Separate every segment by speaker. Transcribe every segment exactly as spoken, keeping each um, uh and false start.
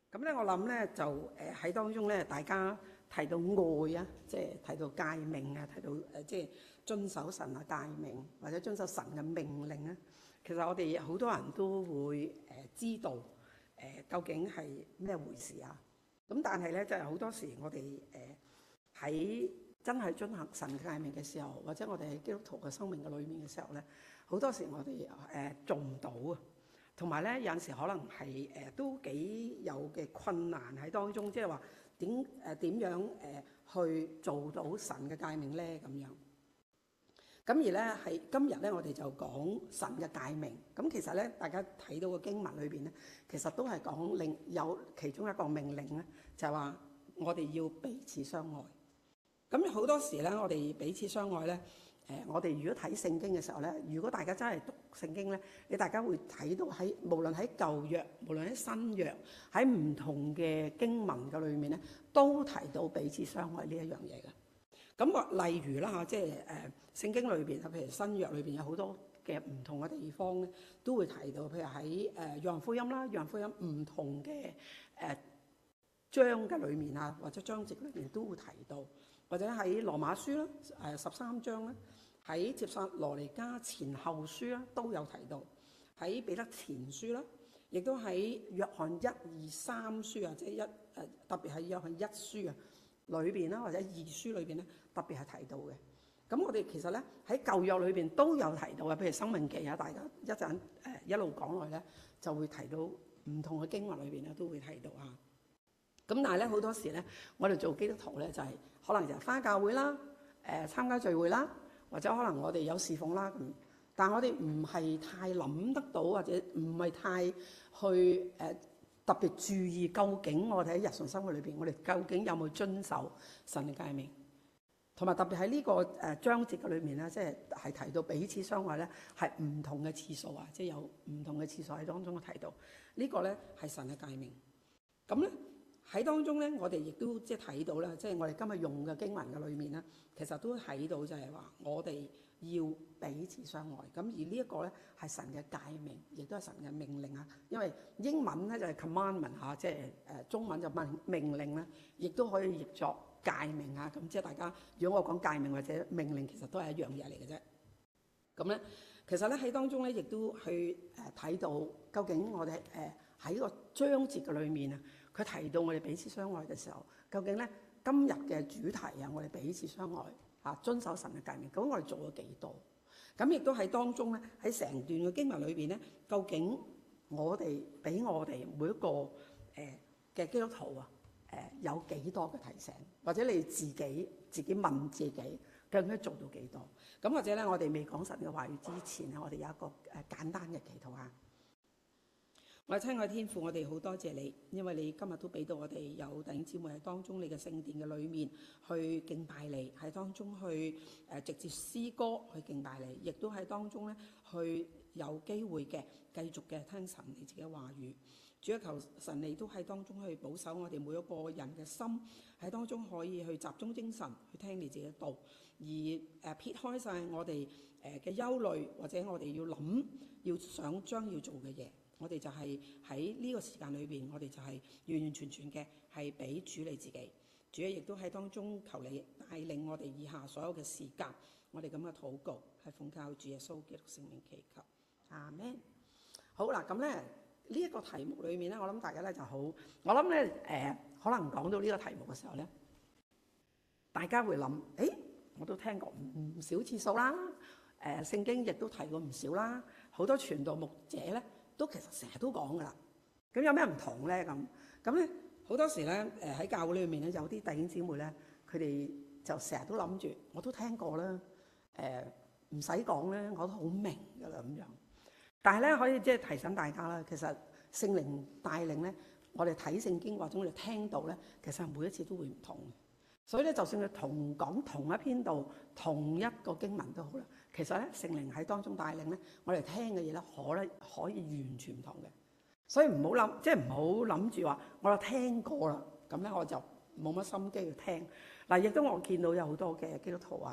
Speaker 1: 咁咧，我諗咧就誒喺當中咧，大家提到愛啊，即係提到誡命啊，提到誒即係遵守神嘅誡命，或者遵守神嘅命令咧。其實我哋好多人都會誒知道誒究竟係咩回事啊。咁但係咧，就係好多時我哋誒喺真係遵行神嘅誡命嘅時候，或者我哋喺基督徒嘅生命嘅裏面嘅時候咧，好多時我哋誒做唔到啊。同埋咧，有陣時可能係誒、呃、都幾有嘅困難喺當中，即係話點誒點樣誒、呃、去做到神嘅誡命咧咁樣。咁而咧係今日咧，我哋就講神嘅誡命。咁其實咧，大家睇到個經文裏邊咧，其實都係講另有其中一個命令咧，就係、是、話我哋要彼此相愛。咁好多時咧，我哋彼此相愛咧。誒，我哋如果睇聖經嘅時候咧，如果大家真係讀聖經咧，你大家會睇到喺無論喺舊約，無論喺新約，喺唔同嘅經文嘅裏面咧，都提到彼此相愛呢一樣嘢嘅。咁個例如啦嚇，即係誒聖經裏邊啊，譬如新約裏邊有好多嘅唔同嘅地方咧，都會提到，譬如喺誒約翰福音啦，約翰福音唔同嘅誒章嘅裏面啊，或者章節裏邊都會提到，或者喺羅馬書啦，誒十三章咧。喺帖撒羅尼迦前後書啦，都有提到；喺彼得前書啦，亦都喺約翰一二三書啊，即係一誒特別係約翰一書啊裏邊啦，或者二書裏邊咧，特別係提到嘅。咁我哋其實咧喺舊約裏邊都有提到嘅，譬如申命記啊，大家一陣誒一路講落去咧，就會提到唔同嘅經文裏邊咧都會提到啊。咁但係咧好多時咧，我哋做基督徒咧就係、是、可能就係返教會啦，誒、呃、參加聚會啦。或者可能我哋有侍奉啦咁，但係我哋唔係太諗得到，或者唔係太去誒、呃、特別注意，究竟我哋喺日常生活裏邊，我哋究竟有冇遵守神嘅誡命？同埋特別喺呢個誒章節嘅裏面咧，即係係提到彼此相愛咧，係唔同嘅次數啊，即係有唔同嘅次數喺當中提到、這個、呢個咧係神嘅誡命。咁咧喺當中咧，我哋亦都即係睇到啦，即係我哋今日用嘅經文嘅裏面咧。其實都睇到就係話，我哋要彼此相愛。咁而呢一個咧係神嘅誡命，亦都係神嘅命令啊。因為英文咧就係 commandment 嚇，即係誒中文就命命令咧，亦都可以譯作誡命啊。咁即係大家，如果我講誡命或者命令，其實都係一樣嘢嚟嘅啫。咁咧，其實咧喺當中咧，亦都去誒睇到究竟我哋誒喺個章節嘅裏面啊，佢提到我哋彼此相愛嘅時候，究竟咧？今日嘅主題啊，我哋彼此相愛啊，遵守神嘅誡命。咁我哋做咗幾多？咁亦都喺當中咧，喺成段嘅經文裏邊咧，究竟我哋俾我哋每一個誒嘅、呃、基督徒啊，誒、呃、有幾多嘅提醒？或者你自己自己問自己，究竟做到幾多？咁或者咧，我哋未講神嘅話語之前咧，我哋有一個誒簡單嘅祈禱啊。我哋親愛天父，我哋好多謝你，因為你今日都俾到我哋有弟兄姊妹喺當中，你嘅聖殿嘅裏面去敬拜你，喺當中去誒直接詩歌去敬拜你，亦都喺當中咧去有機會嘅繼續嘅聽神你自己嘅話語。主啊，求神你都喺當中去保守我哋每一個人嘅心，喺當中可以去集中精神去聽你自己嘅道，而誒撇開晒我哋誒嘅憂慮，或者我哋要諗要想將要做嘅嘢。我哋就係喺呢個時間裏邊，我哋就係完完全全嘅係俾主你自己。主啊，亦都喺當中求你帶領我哋以下所有嘅時間，我哋咁嘅禱告係奉靠主耶穌基督聖名祈求，阿們。好啦，咁咧呢一個題目裏面咧，我諗大家咧就好，我諗咧誒，可能講到呢個題目嘅時候咧，大家會諗，誒，我都聽過唔少次數啦，誒，聖經亦都提過唔少啦，好多傳道牧者咧。都其實成日都講噶啦，咁有咩唔同咧？咁咁咧好多時咧，誒喺教會裏面咧，有啲弟兄姊妹咧，佢哋就成日都諗住，我都聽過啦，誒唔使講咧，我都好明噶啦咁樣。但係咧，可以即係提醒大家啦，其實聖靈帶領咧，我哋睇聖經或者我哋聽到咧，其實每一次都會唔同嘅。所以咧，就算佢同講同一篇道、同一個經文都好啦。其實咧，聖靈喺當中帶領咧，我哋聽嘅嘢咧，可咧可以完全唔同嘅。所以唔好諗，即係唔好諗住話我有聽過啦，咁咧我就冇乜心機去聽。嗱，亦都我見到有好多嘅基督徒啊，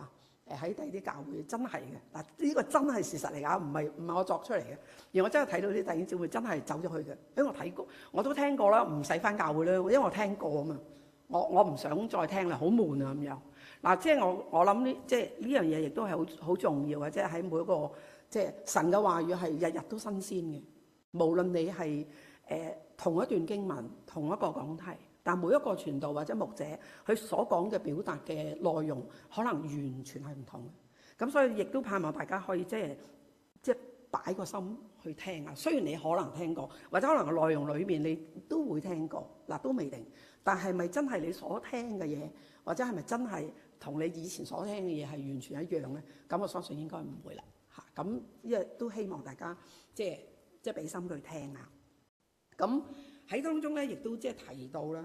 Speaker 1: 誒喺第二啲教會真係嘅嗱，呢個真係事實嚟㗎，唔係唔係我作出嚟嘅，而我真係睇到啲弟兄姊妹真係走咗去嘅，因為我睇過，我都聽過啦，唔使返教會啦，因為我聽過啊嘛，我我唔想再聽啦，好悶啊咁樣嗱，即係我我諗呢，即係呢樣嘢亦都係好好重要嘅，即係喺每一個即係神嘅話語係日日都新鮮嘅，無論你係誒、呃、同一段經文同一個講題。但每一個傳道或者牧者，佢所講嘅表達嘅內容，可能完全係唔同嘅。咁所以亦都盼望大家可以即係即係擺個心去聽啊。雖然你可能聽過，或者可能個內容裏面你都會聽過，嗱都未定。但係咪真係你所聽嘅嘢，或者係咪真係同你以前所聽嘅嘢係完全一樣咧？咁我相信應該唔會啦。嚇，咁因為都希望大家即係即係俾心去聽啊。咁喺當中咧，亦都即係提到啦。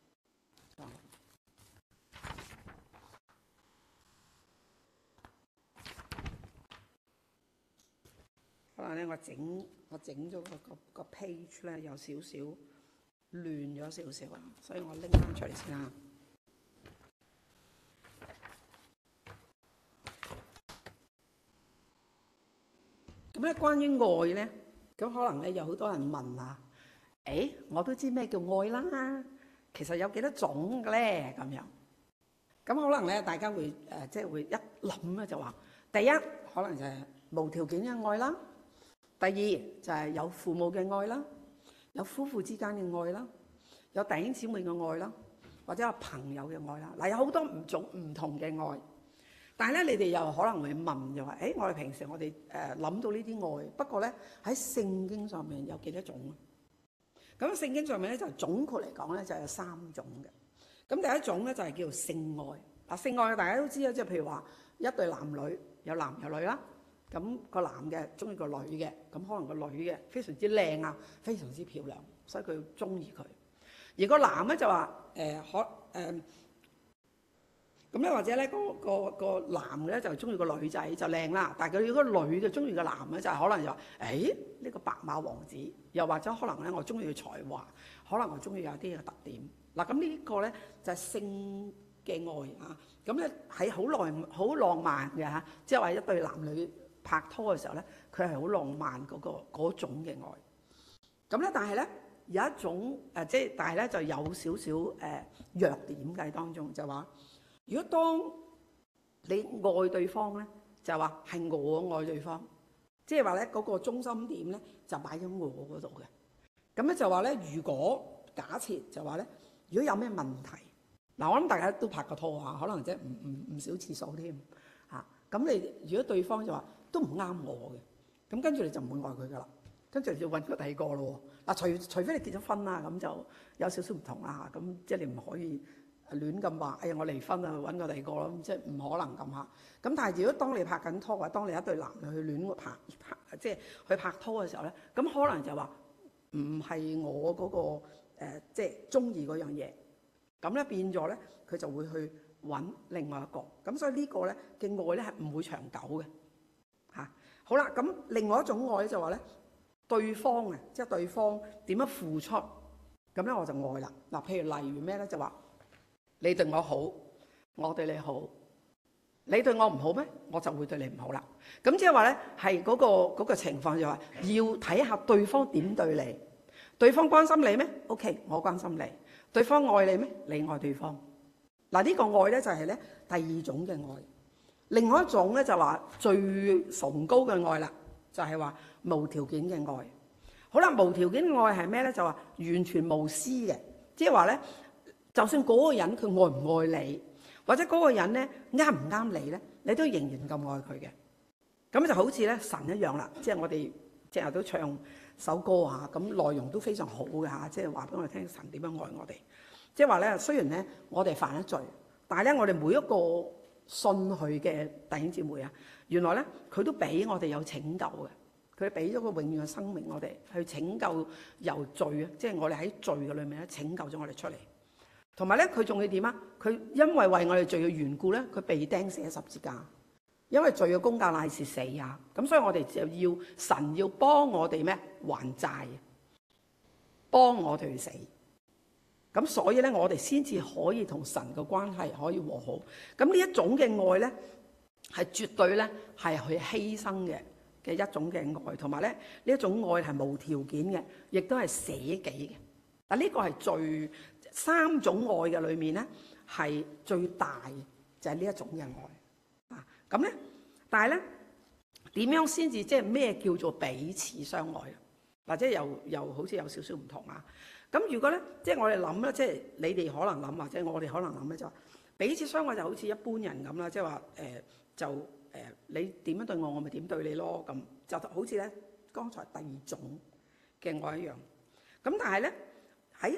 Speaker 1: 可能咧，我整我整咗個個個 page 咧，有少少亂咗少少啊，所以我拎翻出嚟先啦。咁咧，關於愛咧，咁可能咧有好多人問啊。誒，我都知咩叫愛啦，其實有幾多種嘅咧？咁樣，咁可能咧，大家會誒、呃，即係會一諗咧就話，第一可能就係無條件嘅愛啦，第二就係有父母嘅愛啦，有夫婦之間嘅愛啦，有弟兄姊妹嘅愛啦，或者有朋友嘅愛啦。嗱，有好多唔種唔同嘅愛，但係咧，你哋又可能會問就話，誒，我哋平時我哋誒諗到呢啲愛，不過咧喺聖經上面有幾多種？咁聖經上面咧就總括嚟講咧就有三種嘅。咁第一種咧就係叫做性愛。嗱，性愛大家都知啦，即係譬如話一對男女，有男有女啦。咁個男嘅中意個女嘅，咁可能個女嘅非常之靚啊，非常之漂亮，所以佢中意佢。而個男咧就話誒可誒咁咧，或者咧個個個男嘅咧就中意個女仔就靚啦，但係佢如果女嘅中意個男咧就係可能就話誒呢個白馬王子，又或者可能咧我中意佢才華，可能我中意有啲嘅特點。嗱，咁呢個咧就係性嘅愛啊，咁咧係好耐好浪漫嘅嚇，即係話一對男女拍拖嘅時候咧，佢係好浪漫嗰個嗰種嘅愛。咁咧，但係咧有一種誒，即係但係咧就有少少誒弱點嘅當中，就話如果當你愛對方咧，就話係我愛對方，即係話咧嗰個中心點咧就擺喺我嗰度嘅。咁咧就話咧，如果假設就話咧，如果有咩問題，嗱我諗大家都拍過拖啊，可能即係唔唔唔少次數添嚇。咁你如果對方就話都唔啱我嘅，咁跟住你就唔會愛佢噶啦，跟住就要揾個第二個咯喎。嗱，除除非你結咗婚啦，咁就有少少唔同啦嚇。咁即係你唔可以亂咁話，哎呀我離婚啊，揾個第二個咯，即係唔可能咁嚇。咁但係如果當你拍緊拖或者當你一對男女去亂拍拍，即係去拍拖嘅時候咧，咁可能就話唔係我嗰個誒，即係中意嗰樣嘢，咁咧變咗咧，佢就會去揾另外一個。咁所以呢個咧嘅愛咧係唔會長久嘅嚇。好啦，咁另外一種愛就話咧，對方啊，即係對方點樣付出，咁咧我就愛啦。嗱，譬如例如咩咧，就話你對我好，我對你好，你對我唔好咩，我就會對你唔好啦。咁即係話咧，係嗰個嗰個情況就話要睇下對方點對你，對方關心你咩 ？OK， 我關心你。對方愛你咩？你愛對方。嗱，呢個愛咧就係咧第二種嘅愛。另外一種咧就話最崇高嘅愛啦，就係話無條件嘅愛。好啦，無條件嘅愛係咩咧？就話完全無私嘅，即係話咧，就算嗰個人佢愛唔愛你，或者嗰個人咧啱唔啱你咧，你都仍然咁愛佢嘅。咁就好似咧神一樣啦，即係我哋成日都唱首歌啊，咁內容都非常好嘅嚇，即係話俾我哋聽神點樣愛我哋。即係話咧，雖然咧我哋犯咗罪，但係咧我哋每一個信佢嘅弟兄姊妹啊，原來咧佢都俾我哋有拯救嘅，佢俾咗個永遠嘅生命我哋去拯救由罪啊，即係我哋喺罪嘅裏面咧拯救咗我哋出嚟。同埋咧佢仲要點啊？佢因為為我哋罪嘅緣故咧，佢被釘死喺十字架。因為罪嘅工價乃是死啊，咁所以我哋就要神要幫我哋咩還債，幫我哋去死。咁所以咧，我哋先至可以同神嘅關係可以和好。咁呢一種嘅愛咧， 係絕對咧係去犧牲嘅嘅一種嘅愛，同埋咧呢一種愛係無條件嘅，亦都係捨己嘅。嗱，呢個係最三種愛嘅裏面咧係最大就係呢一種嘅愛啊。咁咧，但係咧點樣先至即係咩叫做彼此相愛啊？或者又又好似有少少唔同啊？咁如果咧即係我哋諗咧，即係你哋可能諗或者我哋可能諗咧就話彼此相愛就好似一般人咁啦，即係話誒就誒、呃、你點樣對我，我咪點對你咯，咁就好似咧剛才第二種嘅愛一樣。咁但係咧喺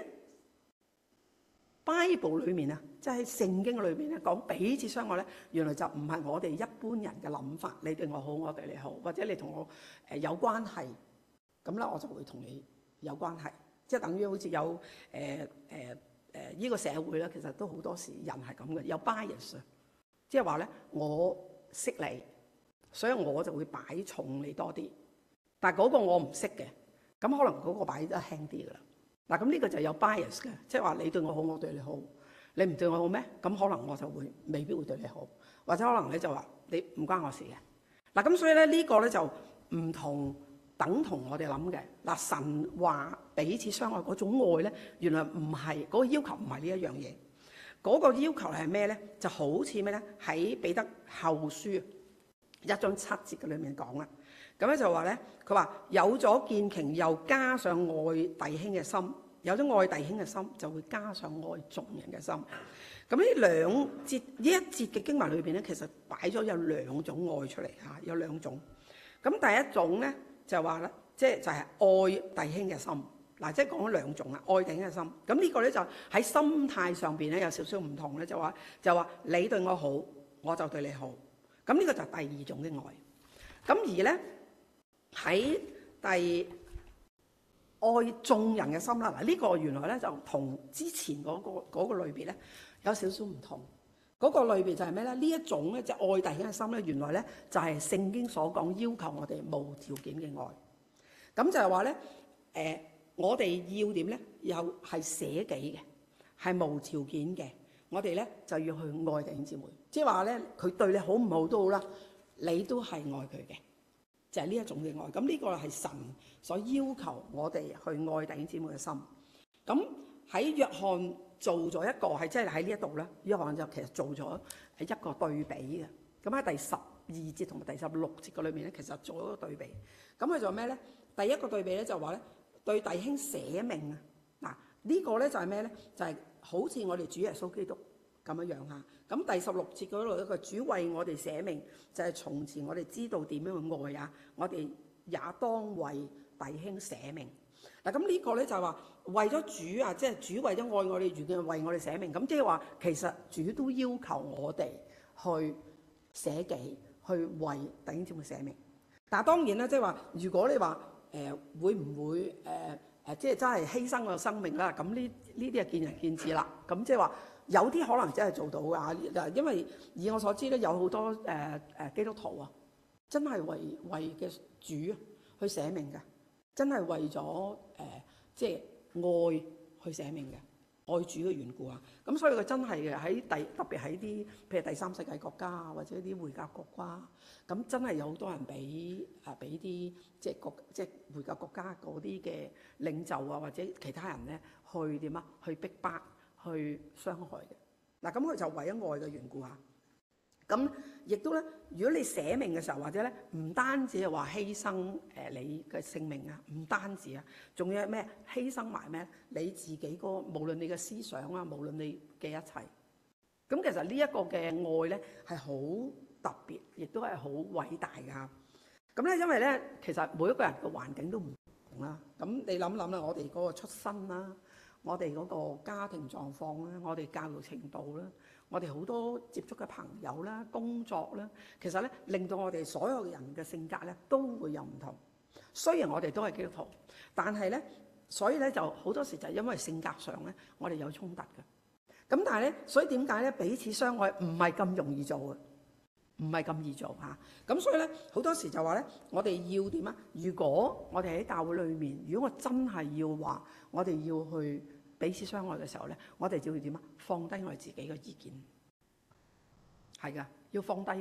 Speaker 1: Bible 裏面啊，即係喺聖經裏邊咧講彼此相愛咧，原來就唔係我哋一般人嘅諗法。你對我好，我對你好，或者你同我誒有關係，咁咧我就會同你有關係。即係等於好似有誒誒誒依個社會咧，其實都好多時人係咁嘅，有 bias，即係話咧我識你，所以我就會擺重你多啲。但係嗰個我唔識嘅，咁可能嗰個擺得輕啲噶啦。嗱，咁呢個就有 bias 嘅，即係話你對我好，我對你好，你唔對我好咩？咁可能我就會未必會對你好，或者可能你就話你唔關我事嘅。嗱，咁所以咧呢個咧就唔同。等同我哋諗嘅嗱，神話彼此相愛嗰種愛咧，原來唔係嗰個要求，唔係呢一樣嘢。嗰個要求係咩咧？就好似咩咧？喺彼得後書一章七節嘅裏面講啦。咁咧就話咧，佢話有咗見情，又加上愛弟兄嘅心，有咗愛弟兄嘅心，就會加上愛眾人嘅心。咁呢兩節呢一節嘅經文裏邊咧，其實擺咗有兩種愛出嚟嚇，有兩種。咁第一種咧。就話咧，即係就係愛弟兄嘅心嗱，即係講咗兩種啦，愛弟兄嘅心。咁呢個咧就喺心態上邊咧有少少唔同咧，就話就話你對我好，我就對你好。咁呢個就係第二種嘅愛。咁而咧喺第愛眾人嘅心啦，嗱呢個原來咧就同之前嗰個嗰個類別咧有少少唔同。嗰個類別就係咩咧？呢一種咧，即係愛弟兄嘅心咧，原來咧就係聖經所講要求我哋無條件嘅愛。咁就係話咧，誒，我哋要點咧？又係捨己嘅，係無條件嘅。我哋咧就要去愛弟兄姊妹，即係話咧，佢對你好唔好都好啦，你都係愛佢嘅，就係呢一種嘅愛。咁呢個係神所要求我哋去愛弟兄姊妹嘅心。咁喺約翰做咗一個係即係喺呢一度咧，約翰就其實做咗係一個對比嘅。咁喺第十二節同埋第十六節嘅裏面咧，其實做咗一個對比。咁佢做咩咧？第一個對比咧就話咧，對弟兄捨命啊！嗱，呢個咧就係咩咧？就係好似我哋主耶穌基督咁樣樣嚇。咁第十六節嗰度一個主為我哋捨命，就係從前我哋知道點樣去愛啊，我哋也當為弟兄捨命。嗱，咁呢個咧就係話為咗主啊，即係主為咗愛我哋，如嘅為我哋捨命。咁即係話其實主都要求我哋去捨己，去為弟兄姊妹捨命。但係當然啦，即係話如果你話誒、呃、會唔會誒誒、呃、即係真係犧牲個生命啦？咁呢呢啲係見仁見智啦。咁即係話有啲可能真係做到㗎，因為以我所知咧，有好多誒誒、呃、基督徒啊，真係為為嘅主去捨命嘅。真係為咗誒、呃，即係愛去捨命嘅，愛主嘅緣故啊！咁所以佢真係嘅喺第特別喺啲譬如第三世界國家啊，或者啲回教國家，咁真係有好多人俾啊俾啲即係國即係回教國家嗰啲嘅領袖啊，或者其他人咧去點啊？去逼迫、去傷害嘅。嗱，咁佢就為咗愛嘅緣故啊！咁亦都咧，如果你捨命嘅時候，或者咧唔單止係話犧牲誒你嘅性命啊，唔單止啊，仲有咩犧牲埋咩？你自己個無論你嘅思想啊，無論你嘅一切。咁其實呢一個嘅愛咧係好特別，亦都係好偉大㗎。咁咧，因為咧其實每一個人嘅環境都唔同啦。咁你諗諗啦，我哋嗰個出身啦，我哋嗰個家庭狀況啦，我哋教育程度啦。我哋好多接觸嘅朋友啦、工作啦，其實咧令到我哋所有人嘅性格咧都會有唔同。雖然我哋都係基督徒，但係咧，所以咧就好多時就係因為性格上咧，我哋有衝突嘅。咁但係咧，所以點解咧彼此相愛唔係咁容易做嘅，唔係咁易做嚇。咁所以咧好多時就話咧，我哋要點啊？如果我哋喺教會裏面，如果我真係要話，我哋要去彼此相愛嘅時候咧，我哋就要點啊？放低我哋自己嘅意見，係噶，要放低嘅，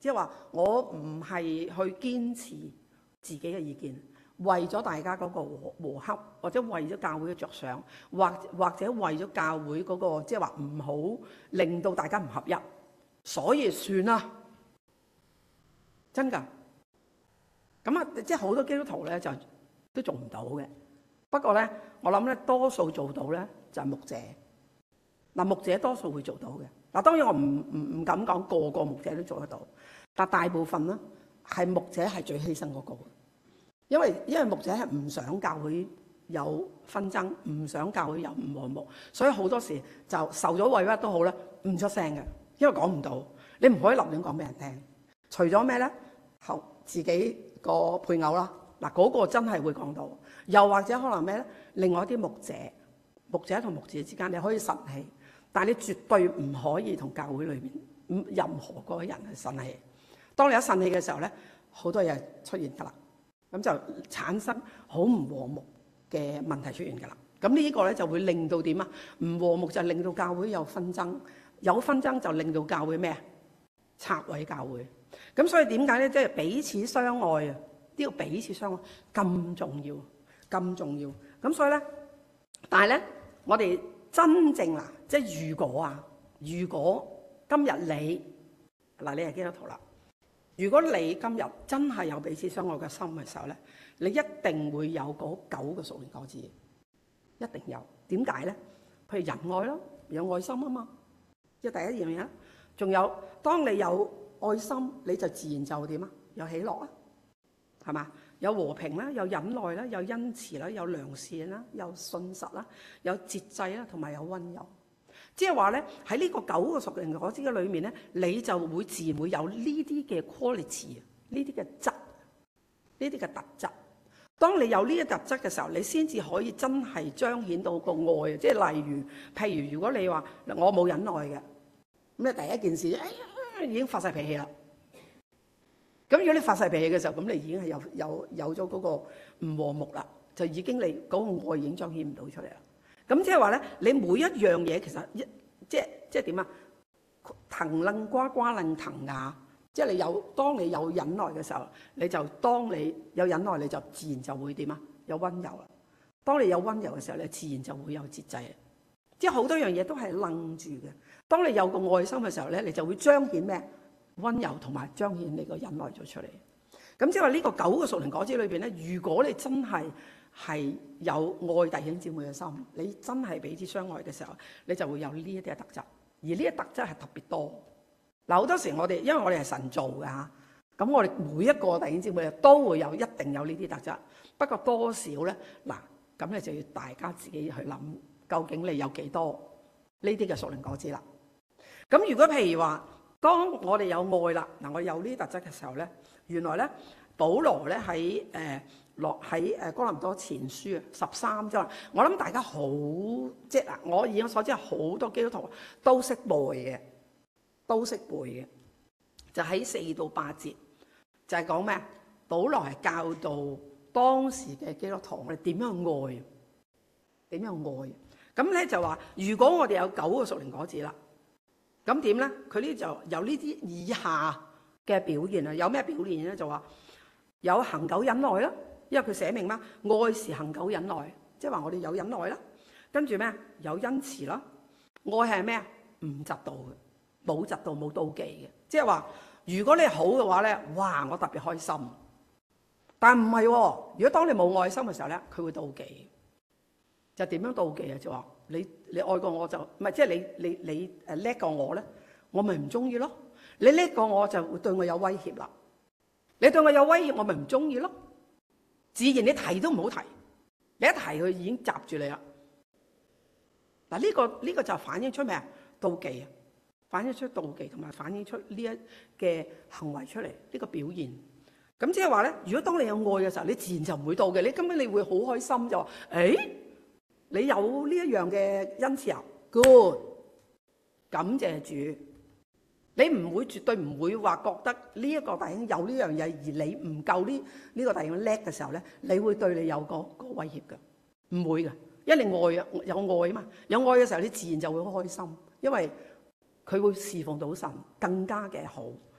Speaker 1: 即係話我唔係去堅持自己嘅意見，為咗大家嗰個和和洽，或者為咗教會嘅着想，或或者為咗教會嗰個即係話唔好令到大家唔合一，所以算啦，真㗎。咁啊，即係好多基督徒咧就都做唔到嘅。不過咧，我諗咧多數做到咧就係牧者。嗱，牧者多數會做到嘅。嗱，當然我唔唔唔敢講個個牧者都做得到，但大部分咧係牧者係最犧牲嗰個。因為因為牧者係唔想教會有紛爭，唔想教會有唔和睦，所以好多時就受咗委屈都好啦，唔出聲嘅，因為講唔到，你唔可以立亂講俾人聽。除咗咩咧？後自己個配偶啦，嗱、那、嗰個真係會講到。又或者可能咩咧？另外一啲牧者，牧者同牧者之間你可以神氣，但係你絕對唔可以同教會裏面任何嗰個人去神氣。當你有神氣嘅時候咧，好多嘢出現㗎啦。咁就產生好唔和睦嘅問題出現㗎啦。咁呢個咧就會令到點啊？唔和睦就令到教會有紛爭，有紛爭就令到教會咩啊？拆毀教會。咁所以點解咧？即係彼此相愛啊！呢個彼此相愛咁重要，咁重要。咁所以咧，但係咧，我哋真正嗱，即係如果啊，如果今日你嗱，你係基督徒啦。如果你今日真係有彼此相愛嘅心嘅時候咧，你一定會有嗰九個屬靈果子，一定有。點解咧？譬如仁愛咯，有愛心啊嘛，即係第一樣嘢啦。仲有，當你有愛心，你就自然就點啊？有喜樂啊，係嘛？有和平啦，有忍耐啦，有恩慈啦，有良善啦，有信實啦，有節制啦，同埋有溫柔。即係話咧，喺呢個九個屬靈果子嘅裏面咧，你就會自然會有呢啲嘅 quality， 呢啲嘅質，呢啲嘅特質。當你有呢啲特質嘅時候，你先至可以真係彰顯到個愛。即係例如，譬如如果你話我冇忍耐嘅，咁你第一件事，哎呀，已經發晒脾氣啦。咁如果你發晒脾氣嘅時候，咁你已經係有有有咗嗰個唔和睦啦，就已經你嗰個愛已經彰顯唔到出嚟啦。咁即係話咧，你每一樣嘢其實一即係即係點啊？藤楞瓜瓜楞藤呀，即係你有當你有忍耐嘅時候，你就當你有忍耐，你就自然就會點啊？有溫柔啦。當你有溫柔嘅時候，你自然就會有節制。即係好多樣嘢都係楞住嘅。當你有個愛心嘅時候咧，你就會彰顯咩？溫柔同埋彰顯你個忍耐咗出嚟。咁即係話呢個九個屬靈果子裏邊咧，如果你真係係有愛弟兄姊妹嘅心，你真係彼此相愛嘅時候，你就會有呢一啲嘅特質。而呢啲特質係特別多。嗱，好多時我哋因為我哋係神造㗎嚇，咁我哋每一個弟兄姊妹都會有一定有呢啲特質。不過多少咧？嗱，咁你就要大家自己去諗，究竟你有幾多呢啲嘅屬靈果子啦？咁如果譬如話，當我哋有愛啦，嗱，我有呢啲特質嘅時候咧，原來咧，保羅咧喺誒落喺誒哥林多前書啊十三章，我諗大家好即係嗱，我以我所知好多基督徒都識背嘅，都識背嘅，就喺四到八節就係講咩？保羅係教導當時嘅基督徒我哋點樣愛，點樣愛。咁咧就話，如果我哋有九個屬靈果子啦。咁點咧？佢呢就有呢啲以下嘅表現啊！有咩表現咧？就話有恆久忍耐啦，因為佢寫明嘛，愛是恆久忍耐，即係話我哋有忍耐啦。跟住咩？有恩慈啦。愛係咩啊？唔嫉妒嘅，冇嫉妒，冇妒忌嘅。即係話，如果你好嘅話咧，哇！我特別開心。但唔係喎，如果當你冇愛心嘅時候咧，佢會妒忌。就點樣妒忌啊？就話你你愛過我就唔係，即係你你你誒叻過我咧，我咪唔中意咯。你叻過我就會對我有威脅啦。你對我有威脅，我咪唔中意咯。自然你提都唔好提，你一提佢已經閘住你啦。嗱，呢個呢個就反映出咩啊？妒忌啊，反映出妒忌同埋反映出呢一嘅行為出嚟，呢個表現。咁即係話咧，如果當你有愛嘅時候，你自然就唔會妒忌，你根本你會好開心就話，誒。你有呢一樣嘅恩賜啊 ，good，感謝主。你唔會絕對唔會話覺得呢一個弟兄有呢樣嘢，而你唔夠呢呢個弟兄叻嘅時候咧，你會對你有個個威脅嘅，唔會嘅，因為你愛啊，有愛啊嘛，有愛嘅時候你自然就會好開心，因為佢會侍奉到神更加嘅好。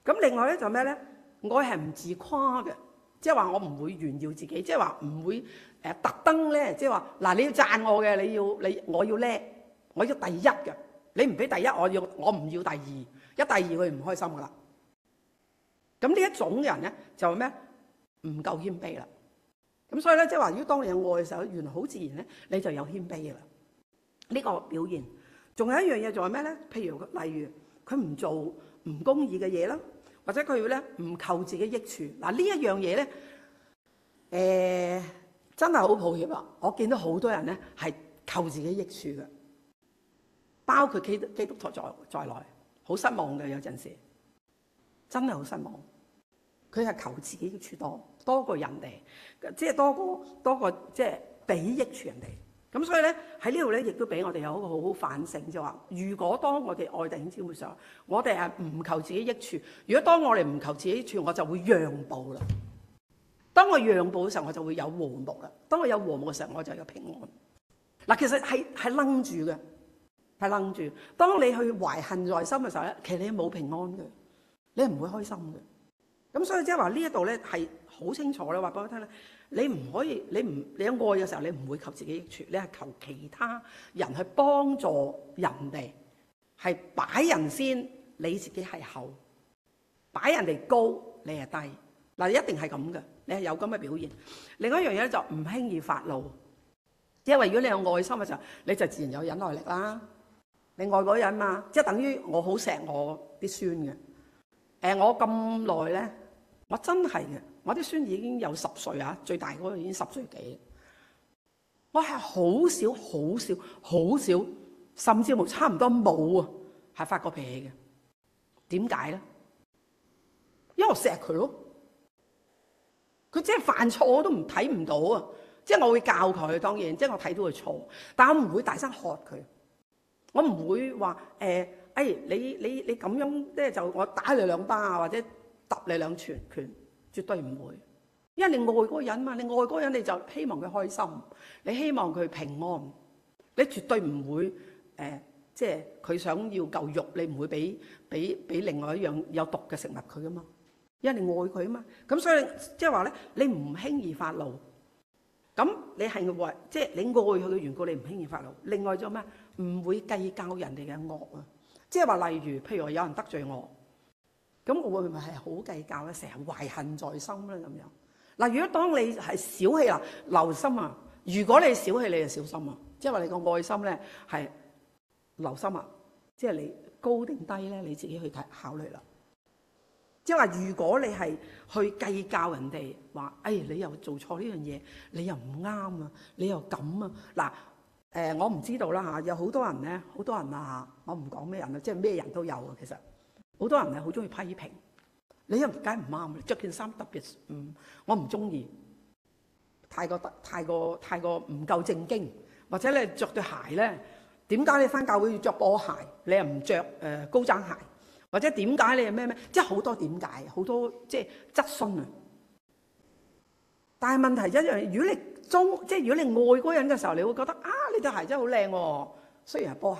Speaker 1: 咁另外咧就咩咧？愛係唔自誇嘅，即係話我唔會炫耀自己，即係話唔會誒特登咧，即係話嗱你要讚我嘅，你要你我要叻，我要第一嘅，你唔俾第一，我要我唔要第二，一第二佢唔開心噶啦。咁呢一種人咧就係咩？唔夠謙卑啦。咁所以咧即係話，如果當你有愛嘅時候，原來好自然咧，你就有謙卑噶啦。呢個表現，仲有一樣嘢就係咩咧？譬如例如佢唔做唔公義嘅嘢啦，或者佢咧唔求自己益處。嗱呢一樣嘢咧，誒、呃、真係好抱歉啦！我見到好多人咧係求自己益處嘅，包括基督基督徒在在內，好失望嘅有陣時，真係好失望。佢係求自己益處多多過人哋，即係多過多過即係俾益處人哋。咁所以咧喺呢度咧，亦都俾我哋有一個好好反省，就話如果當我哋愛弟兄姊妹嘅時候，我哋係唔求自己益處。如果當我哋唔求自己益處，我就會讓步啦。當我讓步嘅時候，我就會有和睦啦。當我有和睦嘅時候，我就有平安。嗱，其實係係楞住嘅，係楞住。當你去懷恨在心嘅時候咧，其實你冇平安嘅，你係唔會開心嘅。咁所以即係話呢一度咧係好清楚咧，話俾我聽咧。你唔可以，你唔你有愛嘅時候，你唔會求自己益處，你係求其他人去幫助人哋，係擺人先，你自己係後，擺人哋高，你係低。嗱，一定係咁嘅，你係有咁嘅表現。另外一樣嘢咧就唔輕易發怒，因為如果你有愛心嘅時候，你就自然有忍耐力啦。你愛嗰個人嘛，即係等於我好錫我啲孫嘅。誒、呃，我咁耐咧，我真係嘅。我啲孫已經有十歲啊，最大嗰個已經十歲幾。我係好少、好少、好少，甚至乎差唔多冇啊，係發過脾氣嘅。點解咧？因為我錫佢咯。佢即係犯錯我都唔睇唔到啊！即係我會教佢，當然，即係我睇到佢錯，但我唔會大聲喝佢。我唔會話誒，誒、哎、你你你咁樣咧就我打你兩巴啊，或者揼你兩拳拳。絕對唔會，因為你愛嗰個人嘛，你愛嗰個人你就希望佢開心，你希望佢平安，你絕對唔會誒、呃，即係佢想要嚿肉，你唔會俾俾俾另外一樣有毒嘅食物佢噶嘛，因為你愛佢啊嘛，咁所以即係話咧，你唔輕易發怒，咁你係為即係你愛佢嘅緣故，你唔輕易發怒。另外仲咩？唔會計較人哋嘅惡啊，即係話例如，譬如話有人得罪我。咁我會唔會係好計較咧？成日懷恨在心咧咁樣。嗱，如果當你係小氣啦，留心啊！如果你小氣，你就小心啊！即係話你個愛心咧係留心啊！即係你高定低咧，你自己去睇考慮啦。即係話，如果你係去計較人哋話，哎，你又做錯呢樣嘢，你又唔啱啊，你又咁啊！嗱，誒，我唔知道啦嚇，有好多人咧，好多人啊嚇，我唔講咩人啦，即係咩人都有啊，其實。好多人係好中意批評，你又梗係唔啱，着件衫特別，嗯，我唔中意，太過太過太過唔夠正經，或者你着對鞋咧，點解你返教會要着波鞋，你又唔着誒高踭鞋，或者點解你係咩咩，即係好多點解，好多即係質詢啊。但係問題一樣，如果你中即係如果你愛嗰個人嘅時候，你會覺得啊，你對鞋真係好靚喎，雖然係波鞋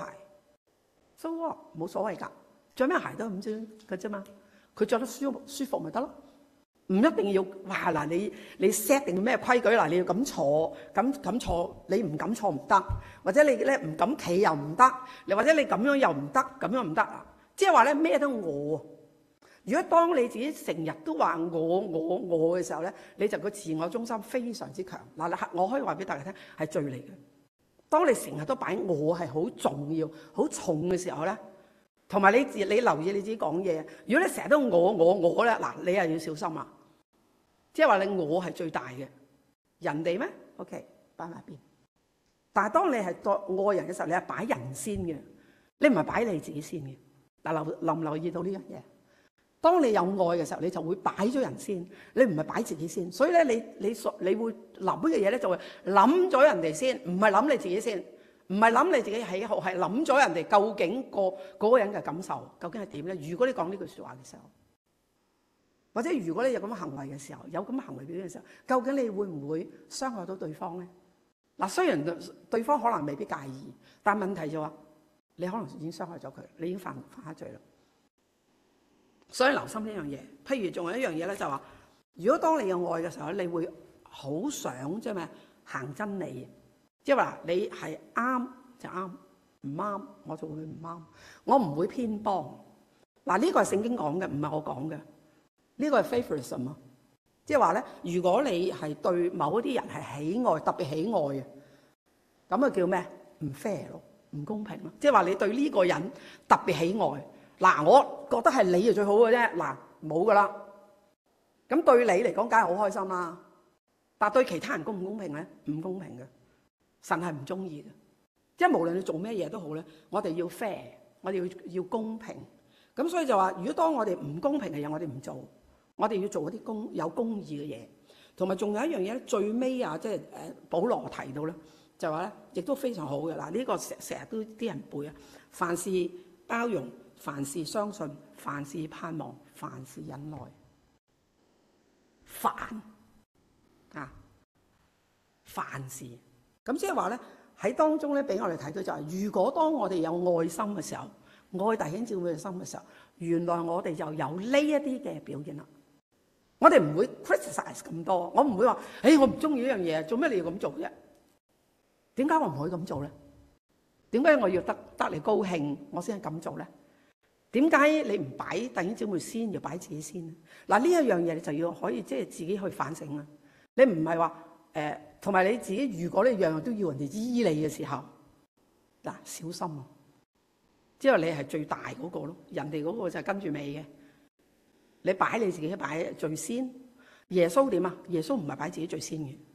Speaker 1: ，so what 冇所謂㗎。着咩鞋都咁啫嘅啫嘛，佢着得舒舒服咪得咯，唔一定要哇嗱你你 set 定咩規矩嗱，你要咁坐咁咁坐，你唔敢坐唔得，或者你咧唔敢企又唔得，你或者你咁樣又唔得，咁樣唔得啊，即係話咧咩都我。如果當你自己成日都話我我我嘅時候咧，你就個自我中心非常之強嗱，我可以話俾大家聽係罪嚟嘅。當你成日都擺我係好重要、好重嘅時候咧。同埋你自你留意你自己講嘢，如果你成日都我我我咧，嗱你係要小心啊！即係話你我係最大嘅，人哋咩 ？OK， 擺埋一邊。但係當你係愛人嘅時候，你係擺人先嘅，你唔係擺你自己先嘅。嗱，留留唔留意到呢樣嘢？當你有愛嘅時候，你就會擺咗人先，你唔係擺自己先。所以咧，你你所你會諗嘅嘢咧，就會諗咗人哋先，唔係諗你自己先。唔係諗你自己喜好，係諗咗人哋究竟個嗰個人嘅感受究竟係點咧？如果你講呢句説話嘅時候，或者如果你有咁嘅行為嘅時候，有咁嘅行為表現嘅時候，究竟你會唔會傷害到對方咧？嗱，雖然對方可能未必介意，但問題就話你可能已經傷害咗佢，你已經犯犯下罪啦。 所以留心呢樣嘢。譬如仲有一樣嘢咧，就話如果當你有愛嘅時候，你會好想即係咩行真理，即係話你係啱就啱，唔啱我就會唔啱，我唔會偏幫。嗱，呢個係聖經講嘅，唔係我講嘅。呢個係 favoritism 啊，即係話咧，如果你係對某一啲人係喜愛，特別喜愛嘅，咁啊叫咩？唔 fair 咯，唔公平咯。即係話你對呢個人特別喜愛，嗱，我覺得係你係最好嘅啫，嗱，冇噶啦。咁對你嚟講，梗係好開心啦。但係對其他人公唔公平咧？唔公平嘅，神係唔中意嘅。即係無論你做咩嘢都好咧，我哋要 fair， 我哋要要公平。咁所以就話，如果當我哋唔公平嘅嘢，我哋唔做，我哋要做一啲公有公義嘅嘢。同埋仲有一樣嘢咧，最尾啊，即係誒保羅提到咧，就話咧，亦都非常好嘅。嗱，呢個成成日都啲人背啊，凡事包容，凡事相信，凡事盼望，凡事忍耐。凡啊，凡事咁即係話咧，喺當中咧，俾我哋睇到就係、是，如果當我哋有愛心嘅時候，愛弟兄姊妹嘅心嘅時候，原來我哋就有呢一啲嘅表現啦。我哋唔會 criticize 咁多，我唔會話，誒、欸，我唔中意呢樣嘢，做咩你要咁做啫？點解我唔可以咁做咧？點解我要得得你高興，我先係咁做咧？點解你唔擺弟兄姊妹先，要擺自己先咧？嗱，呢一樣嘢你就要可以即係自己去反省啦。你唔係話誒，同、呃、埋你自己，如果你樣樣都要人哋醫你嘅時候，嗱，小心啊！即係你係最大嗰個咯，人哋嗰個就係跟住尾嘅。你擺你自己擺最先，耶穌點啊？耶穌唔係擺自己最先嘅，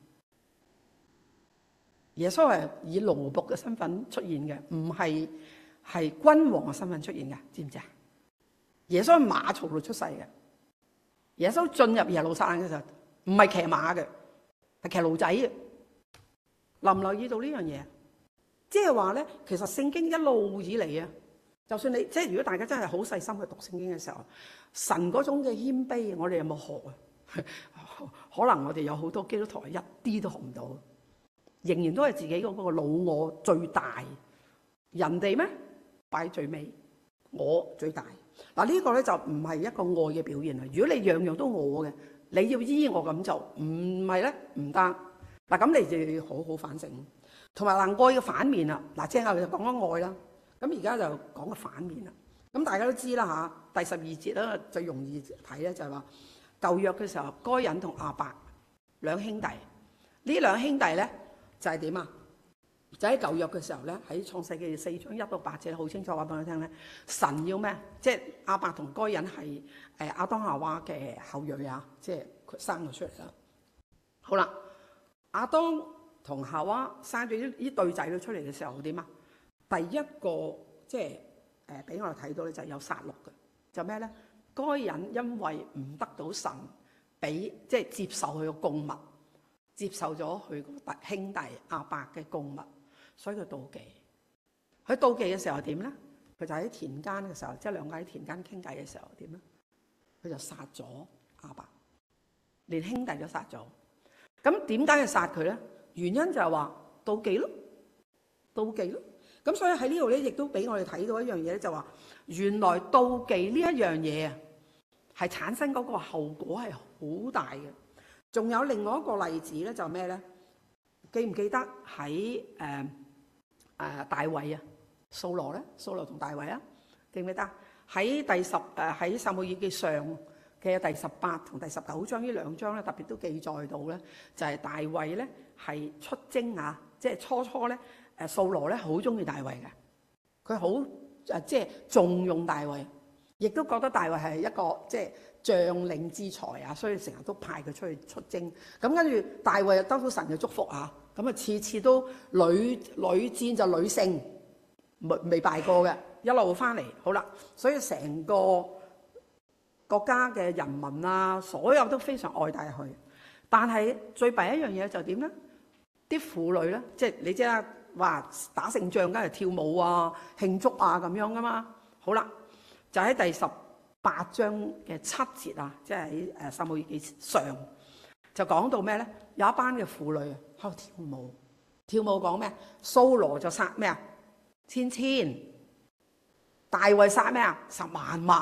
Speaker 1: 耶穌係以奴僕嘅身份出現嘅，唔係係君王嘅身份出現嘅，知唔知啊？耶穌喺馬槽度出世嘅，耶穌進入耶路撒冷嘅時候，唔係騎馬嘅，係騎驢仔嘅。留唔留意到呢樣嘢？即係話咧，其實聖經一路以嚟啊。就算你即係如果大家真係好細心去讀聖經嘅時候，神嗰種嘅謙卑，我哋有冇學啊？可能我哋有好多基督徒一啲都學唔到，仍然都係自己嗰個老我最大，人哋咩擺最尾，我最大。嗱，呢個咧就唔係一個愛嘅表現啦。如果你樣樣都我嘅，你要依我咁做，唔係咧唔得。嗱，咁你就要好好反省，同埋嗱愛嘅反面啦。嗱，即係我哋就講緊愛啦。咁而家就講個反面啦。咁大家都知啦嚇，第十二節咧最容易睇咧就係話舊約嘅時候，該隱同亞伯兩兄弟，呢兩兄弟咧就係點啊？就喺舊約嘅時候咧，喺創世記四章一到八節好清楚話俾我聽咧，神要咩？即係亞伯同該隱係誒亞當夏娃嘅後裔啊，即係佢生咗出嚟啦。好啦，亞當同夏娃生咗呢呢對仔女出嚟嘅時候點啊？第一個即係誒俾我哋睇到咧，就係有殺戮嘅，就咩咧？該隱因為唔得到神俾即係接受佢嘅供物，接受咗佢個兄弟亞伯嘅供物，所以佢妒忌。佢妒忌嘅時候點咧？佢就喺田間嘅時候，即係兩個喺田間傾偈嘅時候點咧？佢就殺咗亞伯，連兄弟都殺咗。咁點解要殺佢咧？原因就係話妒忌咯，妒忌咯。咁所以喺呢度咧，亦都俾我哋睇到一樣嘢咧，就話原來妒忌呢一樣嘢啊，係產生嗰個後果係好大嘅。仲有另外一個例子咧，就係咩咧？記唔記得喺誒誒大衛啊，掃羅咧，掃羅同大衛啊，記唔記得喺第十誒喺撒母耳記上嘅第十八同第十九章呢兩章咧，特別都記載到咧，就係大衛咧係出征啊，即係初初咧。誒掃羅咧好中意大衛嘅，佢好誒即係重用大衛，亦都覺得大衛係一個即係將領之才啊，所以成日都派佢出去出征。咁跟住大衛又得到神嘅祝福啊，咁啊次次都屢屢戰就屢勝，未未敗過嘅，一路翻嚟好啦。所以成個國家嘅人民啊，所有都非常愛戴佢。但係最弊一樣嘢就點咧？啲婦女咧，即係你知啦。話打勝仗梗係跳舞啊、慶祝啊咁樣噶嘛。好啦，就喺第十八章嘅七節啊，即係喺誒撒母耳記上就講到咩咧？有一班嘅婦女喺度跳舞，跳舞講咩？掃羅就殺咩啊？千千，大衛殺咩啊？十萬萬。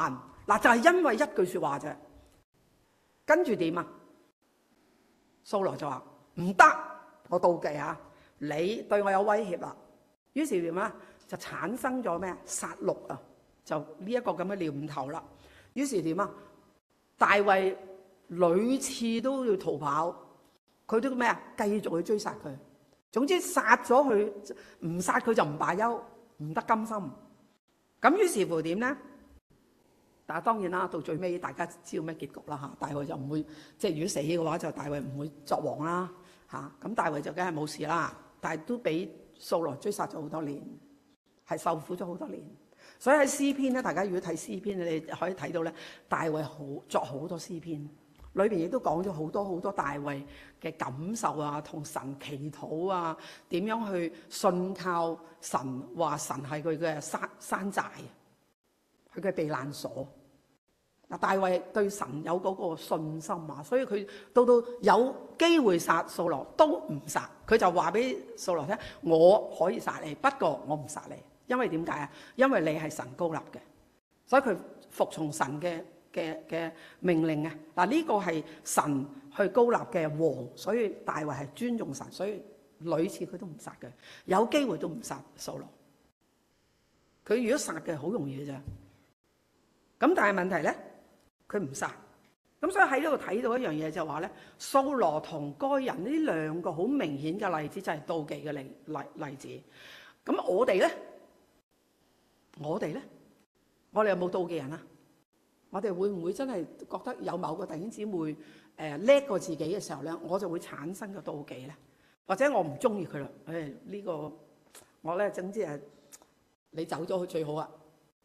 Speaker 1: 嗱，就係因為一句説話啫。跟住點啊？掃羅就話唔得，我妒忌啊！你對我有威脅啦。於是點啊？就產生咗咩啊？殺戮啊！就呢一個咁嘅念頭啦。於是點啊？大衛屢次都要逃跑，佢都咩啊？繼續去追殺佢。總之殺咗佢，唔殺佢就唔罷休，唔得甘心。咁於是乎點咧？但係當然啦，到最尾大家知道咩結局啦嚇。大衛就唔會，即係如果死嘅話，就大衛唔會作王啦嚇。咁大衛就梗係冇事啦，但係都俾掃羅追殺咗好多年，係受苦咗好多年。所以喺詩篇咧，大家如果睇詩篇，你可以睇到咧，大衛好作好多詩篇，裏邊亦都講咗好多好多大衛嘅感受啊，同神祈禱啊，點樣去信靠神，話神係佢嘅山山寨，佢嘅避難所。嗱，大衛對神有嗰個信心啊，所以佢到到有機會殺掃羅都唔殺，佢就話俾掃羅聽：我可以殺你，不過我唔殺你，因為點解啊？因為你係神膏立嘅，所以佢服從神嘅嘅嘅命令啊！嗱，呢個係神去膏立嘅王，所以大衛係尊重神，所以屢次佢都唔殺嘅，有機會都唔殺掃羅。佢如果殺嘅好容易嘅啫，咁但係問題咧，佢唔殺。咁所以喺呢度睇到一樣嘢就話咧，掃羅同該人呢兩個好明顯嘅例子就係妒忌嘅例例例子。咁我哋咧，我哋咧，我哋有冇妒忌人啊？我哋會唔會真係覺得有某個弟兄姊妹誒叻過自己嘅時候咧，我就會產生個妒忌咧？或者我唔中意佢啦，誒呢個我咧總之係你走咗最好啊，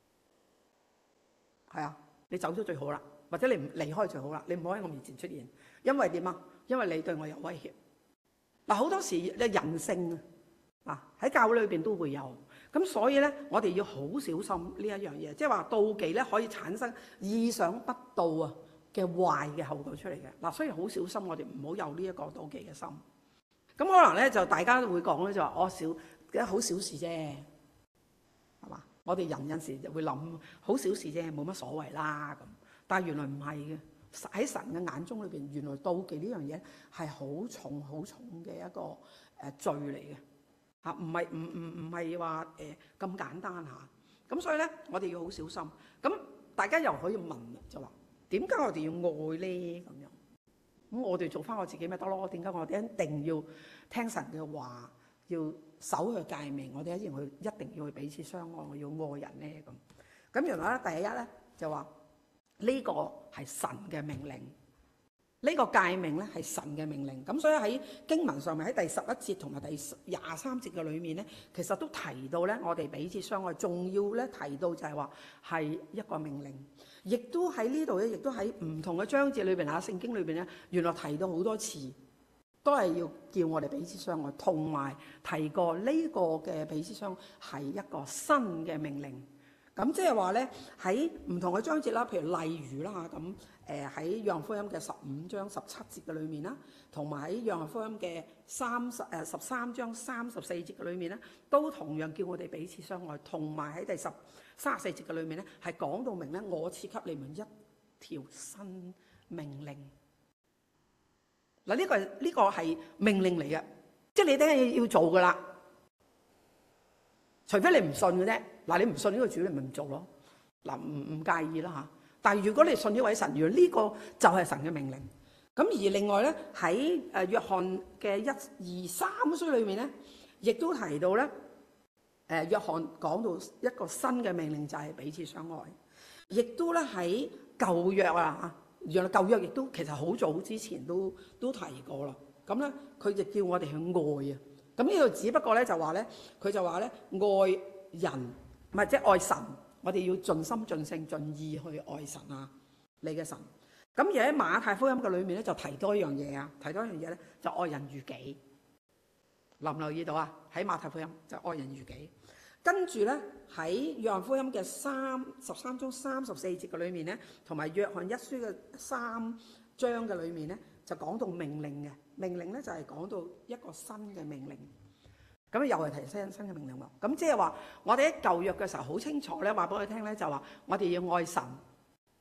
Speaker 1: 係啊，你走咗最好啦，或者你唔離開最好啦，你唔好喺我面前出現，因為點啊？因為你對我有威脅。嗱，好多時嘅人性啊，喺教會裏邊都會有。咁所以咧，我哋要好小心呢一樣嘢，即係話妒忌咧可以產生意想不到啊嘅壞嘅後果出嚟嘅。嗱，所以好小心，我哋唔好有呢一個妒忌嘅心。咁可能咧就大家都會講咧，就話我小，好小事啫，係嘛？我哋人有時就會諗好小事啫，冇乜所謂啦咁。但係原來唔係嘅，喺神嘅眼中裏邊，原來妒忌呢樣嘢係好重好重嘅一個誒罪嚟嘅。嚇，唔係唔唔唔係話誒咁簡單嚇，咁所以咧我哋要好小心。咁大家又可以問就話點解我哋要愛咧咁樣？咁我哋做翻我自己咪得咯？點解我哋一定要聽神嘅話，要守佢誡命？我哋一定去一定要去彼此相愛，我要愛人咧咁。咁原來咧第一咧就話呢個係神嘅命令。呢個誡命咧係神嘅命令，咁所以喺經文上面喺第十一節同埋第廿三節嘅裏面咧，其實都提到咧，我哋彼此相愛，仲要咧提到就係話係一個命令，亦都喺呢度咧，亦都喺唔同嘅章節裏邊啊，聖經裏邊咧，原來提到好多次，都係要叫我哋彼此相愛，同埋提過呢個嘅彼此相愛係一個新嘅命令。咁即係話咧喺唔同嘅章節啦，譬如例如啦嚇咁。誒喺約翰福音嘅十五章十七節嘅裏面啦，同埋喺約翰福音嘅三十誒十三章三十四節嘅裏面咧，都同樣叫我哋彼此相愛。同埋喺第十三十四節嘅裏面咧，係講到明咧，我賜給你們一條新命令。嗱，呢個係呢個係命令嚟嘅，即係你哋要做噶啦。除非你唔信嘅啫。嗱，你唔信呢個主，你咪唔做咯。嗱，唔唔介意啦嚇。但係如果你信呢位神，原來呢個就係神嘅命令。咁而另外咧喺誒約翰嘅一二三書裏面咧，亦都提到咧誒約翰講到一個新嘅命令就係彼此相愛。亦都咧喺舊約啊嚇，原來舊約亦都其實好早之前都都提過啦。咁咧佢就叫我哋去愛啊。咁呢度只不過咧就話咧，佢就話咧愛人，唔係即係愛神。我哋要盡心盡性盡意去愛神啊，你嘅神。咁而喺馬太福音嘅裏面咧，就提多一樣嘢啊，提多一樣嘢咧，就愛人如己。留唔留意到啊？喺馬太福音就愛人如己。跟住咧喺約翰福音嘅三十三章三十四節嘅裏面咧，同埋約翰一書嘅三章嘅裏面咧，就講到命令嘅命令咧，就係講到一個新嘅命令。咁又係提新新嘅命令喎。咁即係話，我哋喺舊約嘅時候好清楚咧，話俾佢聽咧，就話我哋要愛神，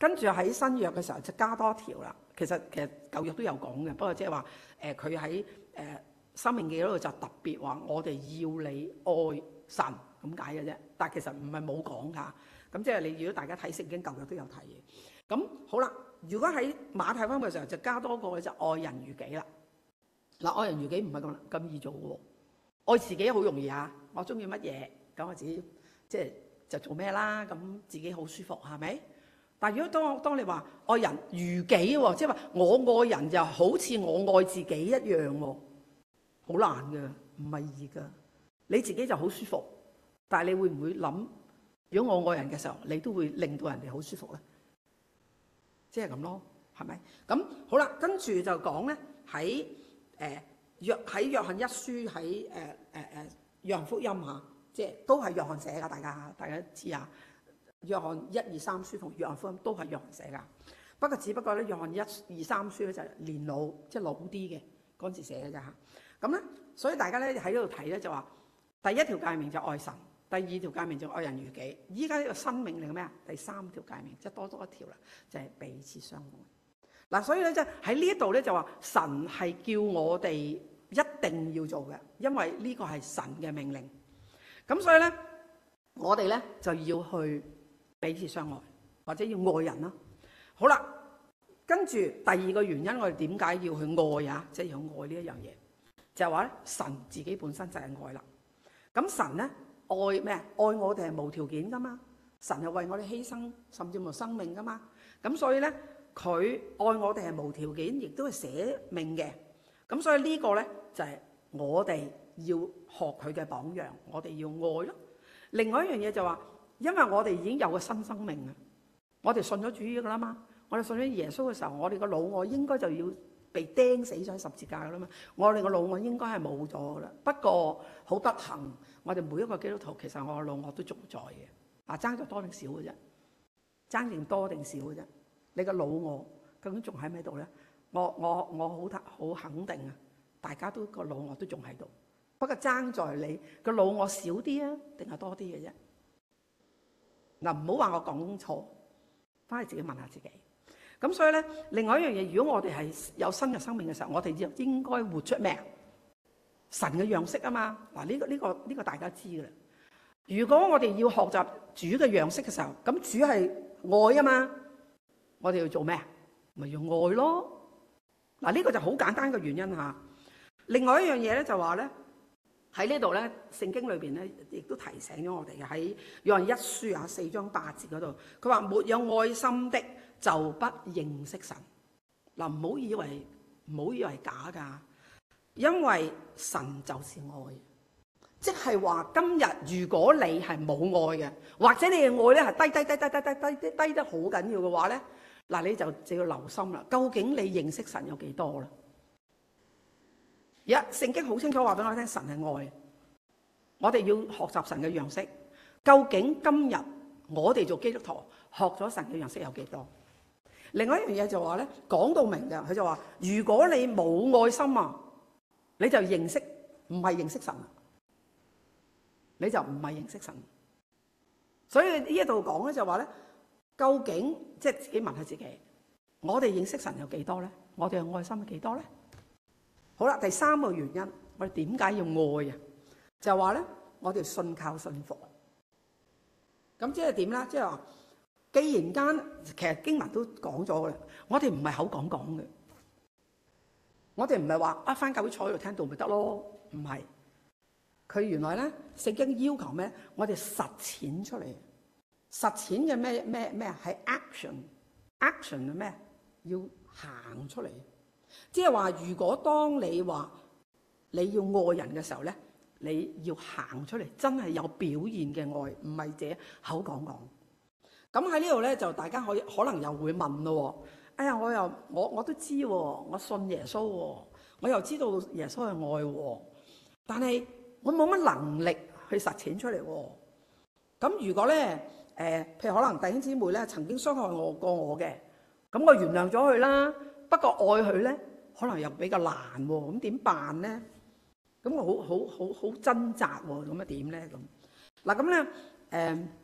Speaker 1: 跟住喺新約嘅時候就加多條啦。其實其實舊約都有講嘅，不過即係話誒佢喺誒申命記嗰度就特別話我哋要你愛神咁解嘅啫。但係其實唔係冇講㗎。咁即係你如果大家睇聖經舊約都有睇嘅。咁好啦，如果喺馬太福音嘅時候就加多個就愛人如己啦。嗱，愛人如己唔係咁咁易做嘅喎。愛自己好容易啊！我中意乜嘢咁我自己即係就做咩啦，咁自己好舒服係咪？但係如果當當你話愛人如己喎，即係話我愛人就好似我愛自己一樣喎，好難㗎，唔係易㗎。你自己就好舒服，但係你會唔會諗，如果我愛人嘅時候，你都會令到人哋好舒服咧？即係咁咯，係咪？咁好啦，跟住就講咧喺誒。約喺約翰一書喺誒誒誒約翰福音嚇，即係都係約翰寫㗎，大家大家知啊。約翰一二三書同約翰福音都係約翰寫㗎，不過只不過咧約翰一二三書咧就係年老即係老啲嘅嗰陣時寫嘅啫嚇。咁咧，所以大家咧喺呢度睇咧就話第一條誡命就愛神，第二條誡命就愛人如己。依家呢個新命令係咩啊？第三條誡命即係多咗一條啦，就係彼此相愛。嗱，所以咧即係喺呢一度咧就話神係叫我哋一定要做嘅，因為呢個係神嘅命令。咁所以咧，我哋咧就要去彼此相愛，或者要愛人啦。好啦，跟住第二個原因，我哋點解要去愛啊？即係要愛呢一樣嘢，就係話咧，神自己本身就係愛啦。咁神咧愛咩？愛我哋係無條件噶嘛。神係為我哋犧牲，甚至乎生命噶嘛。咁所以咧，佢愛我哋係無條件，亦都係捨命嘅。咁所以呢個咧就係我哋要學佢嘅榜樣，我哋要愛咯。另外一樣嘢就話，因為我哋已經有個新生命啊，我哋信咗主噶啦嘛，我哋信咗耶穌嘅時候，我哋個老我應該就要被釘死咗喺十字架噶啦嘛，我哋個老我應該係冇咗噶啦。不過好不幸，我哋每一個基督徒其實我個老我都仲在嘅，啊爭咗多定少嘅啫，爭定多定少嘅啫。你個老我究竟仲喺咪度咧？我我我好好肯定啊！大家都個老我都仲喺度，不過爭在你個老我少啲啊，定係多啲嘅啫。嗱，唔好話我講錯，翻去自己問下自己。咁所以咧，另外一樣嘢，如果我哋係有新嘅生命嘅時候，我哋就應該活出咩啊？神嘅樣式啊嘛。嗱，呢個呢個呢個大家知㗎啦。如果我哋要學習主嘅樣式嘅時候，咁主係愛啊嘛，我哋要做咩啊？咪要愛咯。嗱，呢個就好簡單嘅原因嚇。另外一樣嘢咧就話咧，喺呢度咧聖經裏邊咧亦都提醒咗我哋嘅，喺約翰一書啊四章八節嗰度，佢話沒有愛心的就不認識神。嗱，唔好以為唔好以為假㗎，因為神就是愛。即係話今日如果你係冇愛嘅，或者你嘅愛咧係低低低低低低低低低得好緊要嘅話咧。嗱，你就就要留心啦。究竟你認識神有幾多啦？而家聖經好清楚話俾我聽，神係愛。我哋要學習神嘅樣式。究竟今日我哋做基督徒學咗神嘅樣式有幾多？另外一樣嘢就話咧，講到明嘅，佢就話：如果你冇愛心啊，你就認識唔係認識神，你就唔係認識神。所以呢一度講咧就話咧。究竟即係自己問下自己，我哋認識神有幾多咧？我哋嘅愛心有幾多咧？好啦，第三個原因，我哋點解要愛啊？就係話咧，我哋信靠信服。咁即係點咧？即係話，既然間其實經文都講咗嘅啦，我哋唔係口講講嘅，我哋唔係話啊返教會坐喺度聽道咪得咯，唔係。佢原來咧，聖經要求咩？我哋實踐出嚟。實踐嘅咩咩咩啊？係 action，action 嘅咩？要行出嚟。即係話，如果當你話你要愛人嘅時候咧，你要行出嚟，真係有表現嘅愛，唔係只口講講。咁喺呢度咧，就大家可以可能又會問咯。哎呀，我又我我都知喎，我信耶穌喎，我又知道耶穌係愛喎，但係我冇乜能力去實踐出嚟喎。咁如果咧？誒、呃，譬如可能弟兄姊妹咧曾經傷害我過我嘅，咁我原諒咗佢啦。不過愛佢咧，可能又比較難喎。咁點辦咧？咁我好好好好掙扎喎。咁啊點咧？咁嗱咁咧誒，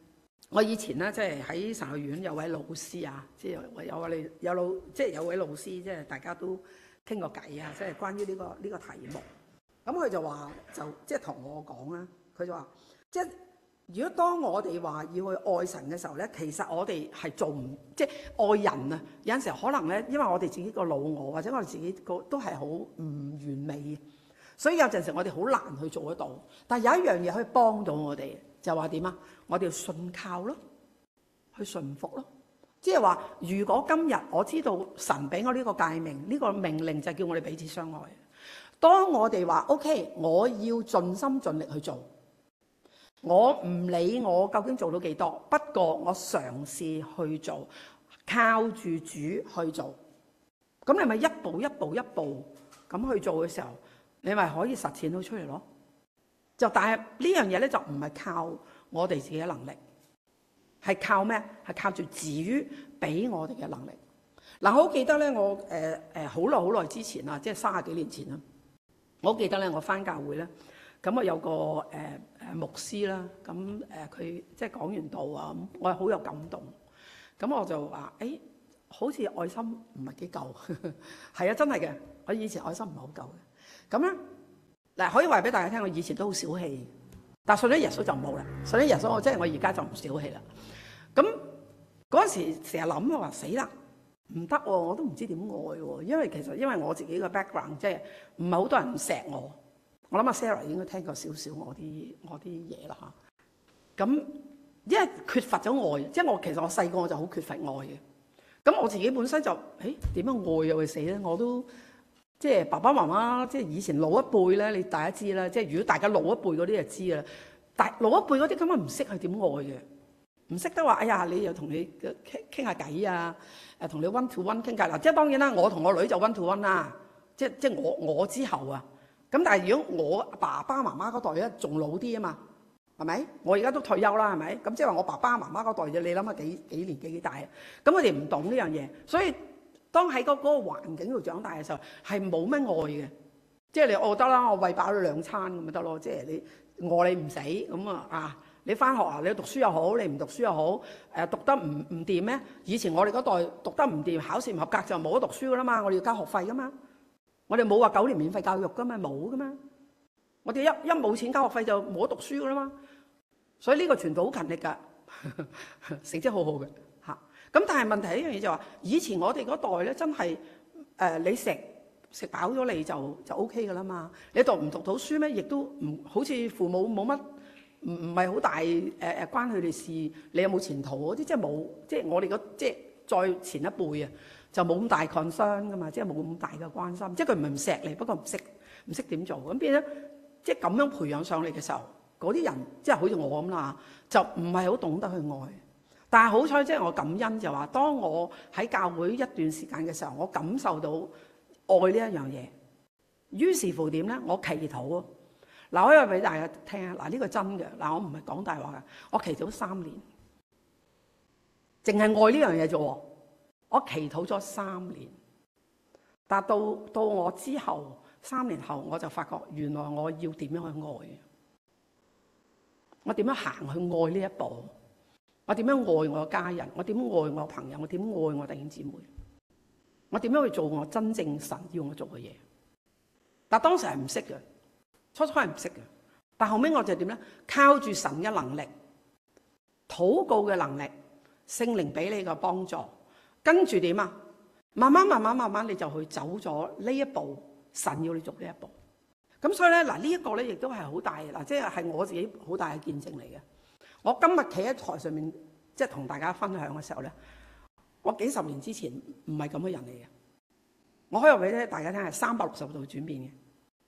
Speaker 1: 我以前咧，即係喺神學院有位老師啊，即係有有位有老，即係有位老師，即係大家都傾過偈啊，即係關於呢個呢個題目。咁佢就話就即係同我講啦，佢就話即係如果當我哋話要去愛神嘅時候咧，其實我哋係做唔即係愛人啊。有陣時候可能咧，因為我哋自己個老我或者我哋自己個都係好唔完美嘅，所以有陣時我哋好難去做得到。但係有一樣嘢可以幫到我哋。就話點啊？我哋要信靠咯，去順服咯。即係話，如果今日我知道神俾我呢個誡命，呢個命令就叫我哋彼此相愛。當我哋話 OK， 我要盡心盡力去做，我唔理我究竟做到幾多，不過我嘗試去做，靠住主去做。咁你咪一步一步一步咁去做嘅時候，你咪可以實踐到出嚟咯。就但係呢樣嘢咧，就唔係靠我哋自己嘅能力，係靠咩？係靠住主俾我哋嘅能力。嗱，我好記得咧，我誒誒好耐好耐之前啊，即係三十幾年前啦。我好記得咧，我返教會咧，咁我有個誒誒、呃、牧師啦，咁誒佢即係講完道啊，咁我係好有感動。咁我就話：誒、欸，好似愛心唔係幾夠。係啊，真係嘅，我以前愛心唔係好夠嘅。咁咧。嗱，可以話俾大家聽，我以前都好小氣，但係信咗耶穌就冇啦。信咗耶穌，我即係我而家就唔小氣啦。咁嗰陣時成日諗，我話死啦，唔得喎，我都唔知點愛喎。因為其實因為我自己個 background 即係唔係好多人錫我。我諗阿 Sarah 應該聽過少少我啲我啲嘢啦嚇。咁因為缺乏咗愛，即係我其實我細個我就好缺乏愛嘅。咁我自己本身就誒點樣愛又會死咧？我都即係爸爸媽媽，即係以前老一輩咧，你大家知啦。即係如果大家老一輩嗰啲就知啦。但老一輩嗰啲根本唔識係點愛嘅，唔識得話，哎呀，你又同你傾傾下偈啊，誒同你 one to one 傾偈嗱。即係當然啦，我同我女就 one to one 啦。即係即係我我之後啊。咁但係如果我爸爸媽媽嗰代咧，仲老啲啊嘛，係咪？我而家都退休啦，係咪？咁即係話我爸爸媽媽嗰代啫，你諗下幾幾年紀幾大啊？咁佢哋唔懂呢樣嘢，所以。當喺嗰嗰個環境度長大嘅時候，係冇乜愛嘅，即係你餓得啦，我餵飽咗兩餐咁咪得咯。即係你餓你唔死咁啊啊！你翻學啊，你讀書又好，你唔讀書又好，誒讀得唔唔掂咩？以前我哋嗰代讀得唔掂，考試唔合格就冇得讀書噶啦嘛，我哋要交學費噶嘛，我哋冇話九年免費教育噶嘛，冇噶嘛，我哋一一冇錢交學費就冇得讀書噶啦嘛，所以呢個傳道好勤力㗎，成績好好嘅。咁但係問題一樣嘢就話，以前我哋嗰代咧真係誒、呃，你食食飽咗你就就 O K 噶啦嘛。你讀唔讀到書咩？亦都唔好似父母冇乜唔唔係好大誒誒、呃、關佢哋事。你有冇前途嗰啲即係冇，即係我哋嗰即係再前一輩啊，就冇咁大 concern 噶嘛，即係冇咁大嘅關心。即係佢唔係唔錫你，不過唔識唔識點做咁變咗，即係咁樣培養上嚟嘅時候，嗰啲人即係好似我咁啦，就唔係好懂得去愛。但係好彩，即係我感恩就話，當我喺教會一段時間嘅時候，我感受到愛呢一樣嘢。於是乎點咧？我祈禱啊！嗱，我可以話俾大家聽啊！嗱，呢個真嘅嗱，我唔係講大話嘅。我祈禱三年，淨係愛呢樣嘢啫。我祈禱咗三年，但到到我之後三年後，我就發覺原來我要點樣去愛，我點樣行去愛呢一步。我點樣愛我家人？我點樣愛我朋友？我點樣愛我弟兄姊妹？我點樣去做我真正神要我做嘅嘢？但當時係唔識嘅，初初係唔識嘅。但後尾我就點咧？靠住神嘅能力、禱告嘅能力、聖靈俾你嘅幫助，跟住點啊？慢慢、慢慢、慢慢，你就去走咗呢一步。神要你做呢一步。咁所以咧，嗱呢一個咧，亦都係好大嘅嗱，即係係我自己好大嘅見證嚟嘅。我今日企喺台上面，即係同大家分享嘅時候咧，我幾十年之前唔係咁嘅人嚟嘅。我可以話俾大家聽係三百六十度轉變嘅。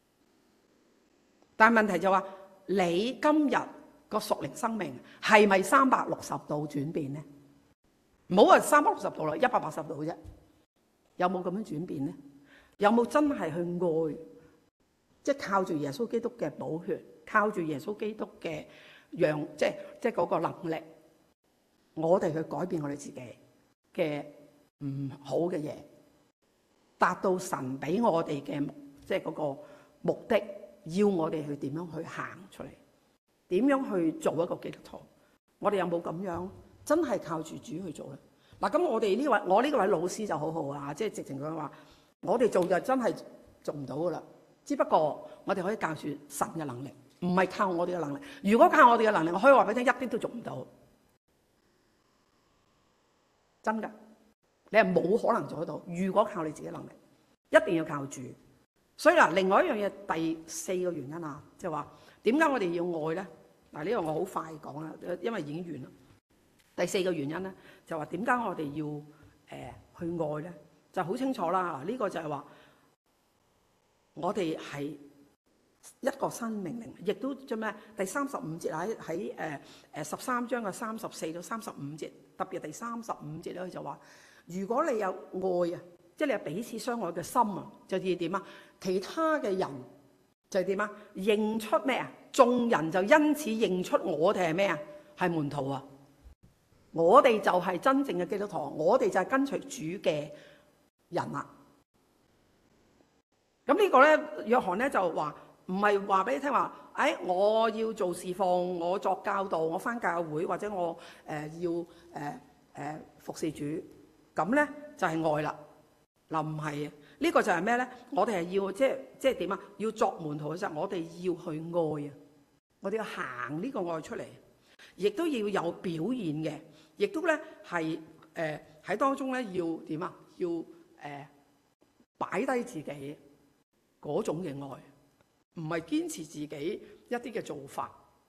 Speaker 1: 但係問題就話，你今日個屬靈生命係咪三百六十度轉變咧？唔好話三百六十度啦，一百八十度啫。有冇咁樣轉變咧？有冇真係去愛？即係靠住耶穌基督嘅寶血，靠住耶穌基督嘅。讓即係即係嗰個能力，我哋去改變我哋自己嘅唔好嘅嘢，達到神俾我哋嘅即係嗰個目的，要我哋去點樣去行出嚟，點樣去做一個基督徒， 我哋有冇咁樣真係靠住主去做咧？嗱，咁我哋呢位我呢位老師就好好啊，即係直情佢話，我哋做就真係做唔到噶啦。只不過我哋可以靠住神嘅能力，唔係靠我哋嘅能力。如果靠我哋嘅能力，我可以話俾你聽，一啲都做唔到，真噶，你係冇可能做得到。如果靠你自己嘅能力，一定要靠主。所以嗱，另外一樣嘢，第四個原因啊，即係話點解我哋要愛咧？嗱，呢個我好快講啦，因為已經完啦。第四個原因咧，就話點解我哋要誒、呃、去愛咧？就好清楚啦。嗱，呢個就係話我哋係一個新命令，亦都做咩？第三十五節喺喺誒誒十三章嘅三十四到三十五節，特別第三十五節咧，佢就話：如果你有愛啊，即係你有彼此相愛嘅心啊，就要點啊？其他嘅人就係點啊？認出咩啊？眾人就因此認出我哋係咩啊？係門徒啊！我哋就係真正嘅基督徒，我哋就係跟隨主嘅人啦。咁呢個咧，約翰咧就話唔係話俾你聽話，誒、哎、我要做侍奉，我作教導，我返教會或者我誒、呃、要誒誒、呃呃、服侍主，咁咧就係、是、愛啦。嗱，唔係啊，呢個就係咩咧？我哋係要即係即係點啊？要作門徒嘅時候，我哋要去愛啊！我哋要行呢個愛出嚟，亦都要有表現嘅，亦都咧係誒喺當中咧要點啊？要誒擺低自己嗰種嘅愛，唔係堅持自己一啲嘅做法。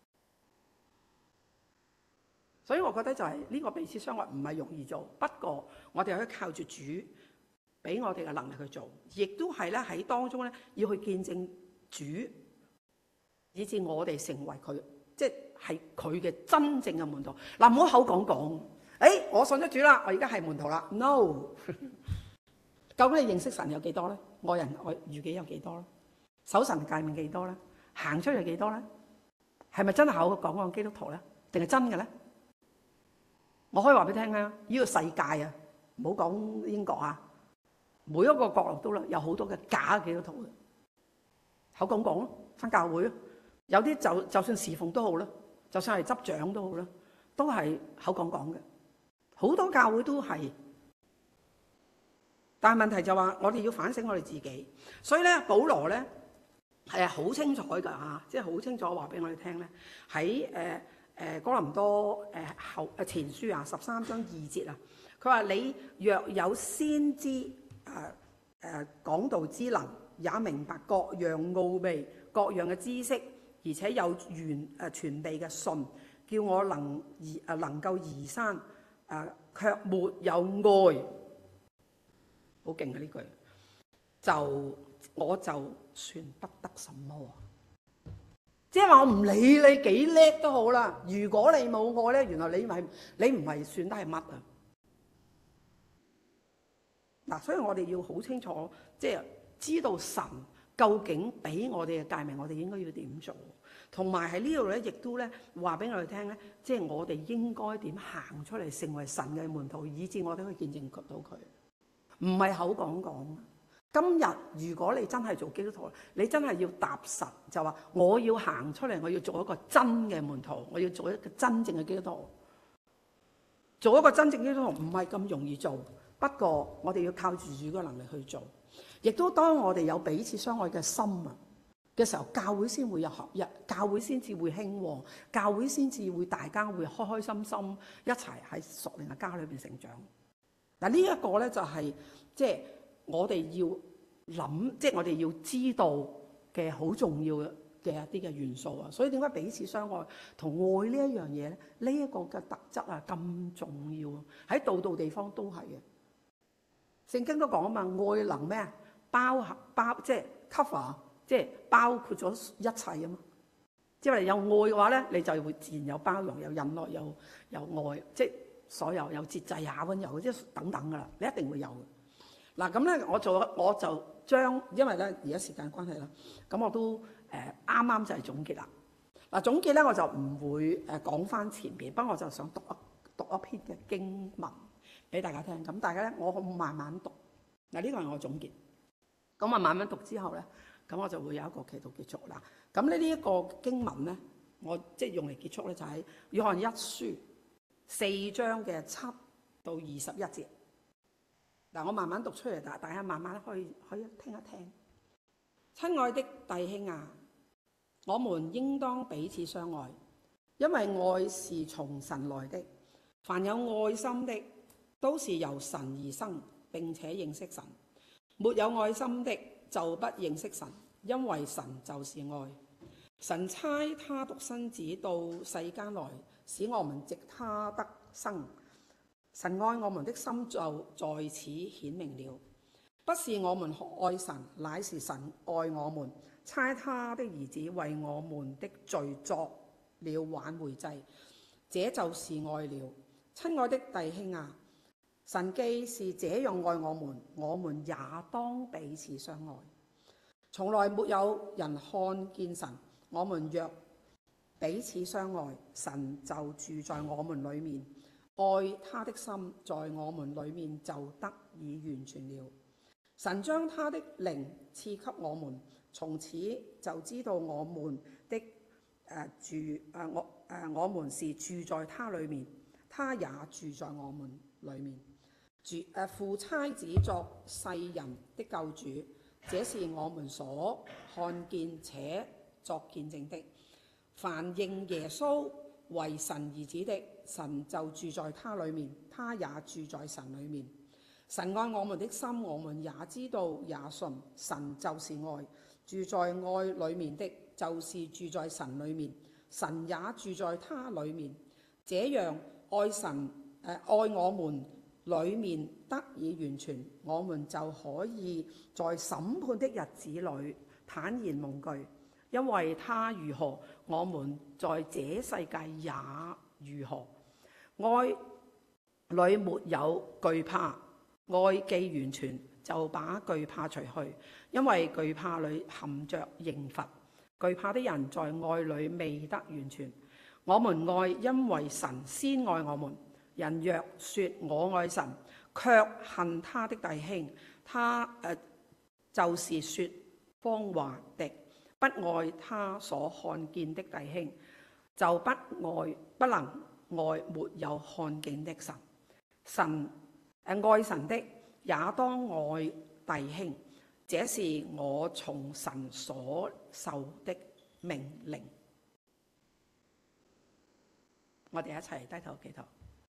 Speaker 1: 所以我覺得就係呢個彼此相愛唔係容易做，不過我哋可以靠住主俾我哋嘅能力去做，亦都係咧喺當中咧要去見證主，以至我哋成為佢，即係佢嘅真正嘅門徒。嗱，唔好口講講，誒，我信咗主啦，我而家係門徒啦。No， 究竟你認識神有幾多咧？愛人愛如己有幾多咧？守神誡命幾多咧？行出去幾多咧？係咪真係口講講基督徒咧？定係真嘅咧？我可以話俾你聽啊，呢個世界啊，唔好講英國啊。每一個角落都啦，有好多嘅假基督徒嘅，口講講咯，返教會咯，有啲就就算侍奉都好啦，就算係執掌都好啦，都係口講講嘅，好多教會都係。但係問題就話，我哋要反省我哋自己，所以咧，保羅咧係好清楚㗎嚇，即係好清楚話俾我哋聽咧，喺誒誒哥林多誒後誒前書啊十三章二節啊，佢話你若有先知。誒、啊、誒、啊、講道之能，也明白各樣奧秘、各樣嘅知識，而且有完誒傳備嘅信，叫我能移誒、啊、能夠移山，誒、啊、卻沒有愛，好勁啊！呢句就我就算不得什麼，即係話我唔理你幾叻都好啦。如果你冇愛咧，原來你咪你唔係算得係乜啊？嗱，所以我哋要好清楚，即係知道神究竟俾我哋嘅誡命，我哋應該要點做，同埋喺呢度咧，亦都咧話俾我哋聽咧，即係我哋應該點行出嚟，成為神嘅門徒，以致我哋可以見證到佢，唔係口講講。今日如果你真係做基督徒，你真係要踏實，就話我要行出嚟，我要做一個真嘅門徒，我要做一個真正嘅基督徒。做一個真正嘅基督徒唔係咁容易做。不過我哋要靠住主嘅能力去做，亦都當我哋有彼此相愛嘅心啊嘅時候，教會先會有合一，教會先至會興旺，教會先至會大家會開開心心一齊喺屬靈嘅家裏邊成長。嗱，呢一個咧就係即係我哋要諗，即係我哋要知道嘅好重要嘅嘅一啲嘅元素啊。所以點解彼此相愛同愛呢一樣嘢咧？呢一個嘅特質啊咁重要啊，喺度度地方都係嘅。聖經都講啊嘛，愛能咩啊？包合包即係 cover， 即係包括咗一切啊嘛。即係有愛嘅話咧，你就會自然有包容、有忍耐、有有愛，即係所有有節制啊、溫柔，即係等等噶啦，你一定會有嘅。嗱咁咧，我做我就將，因為咧而家時間關係啦，咁我都誒啱啱就係總結啦。嗱總結咧，我就唔會誒講翻前邊，不過我就想讀一讀一篇嘅經文俾大家聽，咁大家咧，我慢慢讀。嗱，呢個係我總結。咁我慢慢讀之後咧，咁我就會有一個祈禱結束啦。咁呢呢一個經文咧， 我即係用嚟結束咧，就喺約翰一書四章嘅七到二十一節。嗱，我慢慢讀出嚟，大大家慢慢可以可以聽一聽。親愛的弟兄啊，我們應當彼此相愛，因為愛是從神來的。凡有愛心的，都是由神而生，並且認識神。沒有愛心的，就不認識神，因為神就是愛。神差他獨生子到世間來，使我們藉他得生。神愛我們的心就在此顯明了，不是我們愛神，乃是神愛我們，差他的兒子為我們的罪作了挽回祭，這就是愛了。親愛的弟兄啊，神既是這樣愛我們，我們也當彼此相愛。從來沒有人看見神，我們若彼此相愛，神就住在我們裡面。愛他的心在我們裡面就得以完全了。神將他的靈賜給我們，從此就知道我們的誒、呃、住誒、呃、我誒、呃、我們是住在他裡面，他也住在我們裡面。主誒、呃、父差子作世人的救主，這是我們所看見且作見證的。凡認耶穌為神兒子的，神就住在他裡面，他也住在神裡面。神愛我們的心，我們也知道也信。神就是愛，住在愛裡面的，就是住在神裡面，神也住在他裡面。這樣愛神誒、呃、愛我們裡面得以完全，我們就可以在審判的日子裡坦然無懼，因為他如何，我們在這世界也如何。愛裏沒有懼怕，愛既完全，就把懼怕除去，因為懼怕裏含着刑罰。懼怕的人在愛裏未得完全。我們愛，因為神先愛我們。人若說我愛神，卻恨他的弟兄，他、呃、就是說謊話的。不愛他所看見的弟兄，就不愛不能愛沒有看見的神。神、呃、愛神的也當愛弟兄，這是我從神所受的命令。我哋一齊低頭祈禱。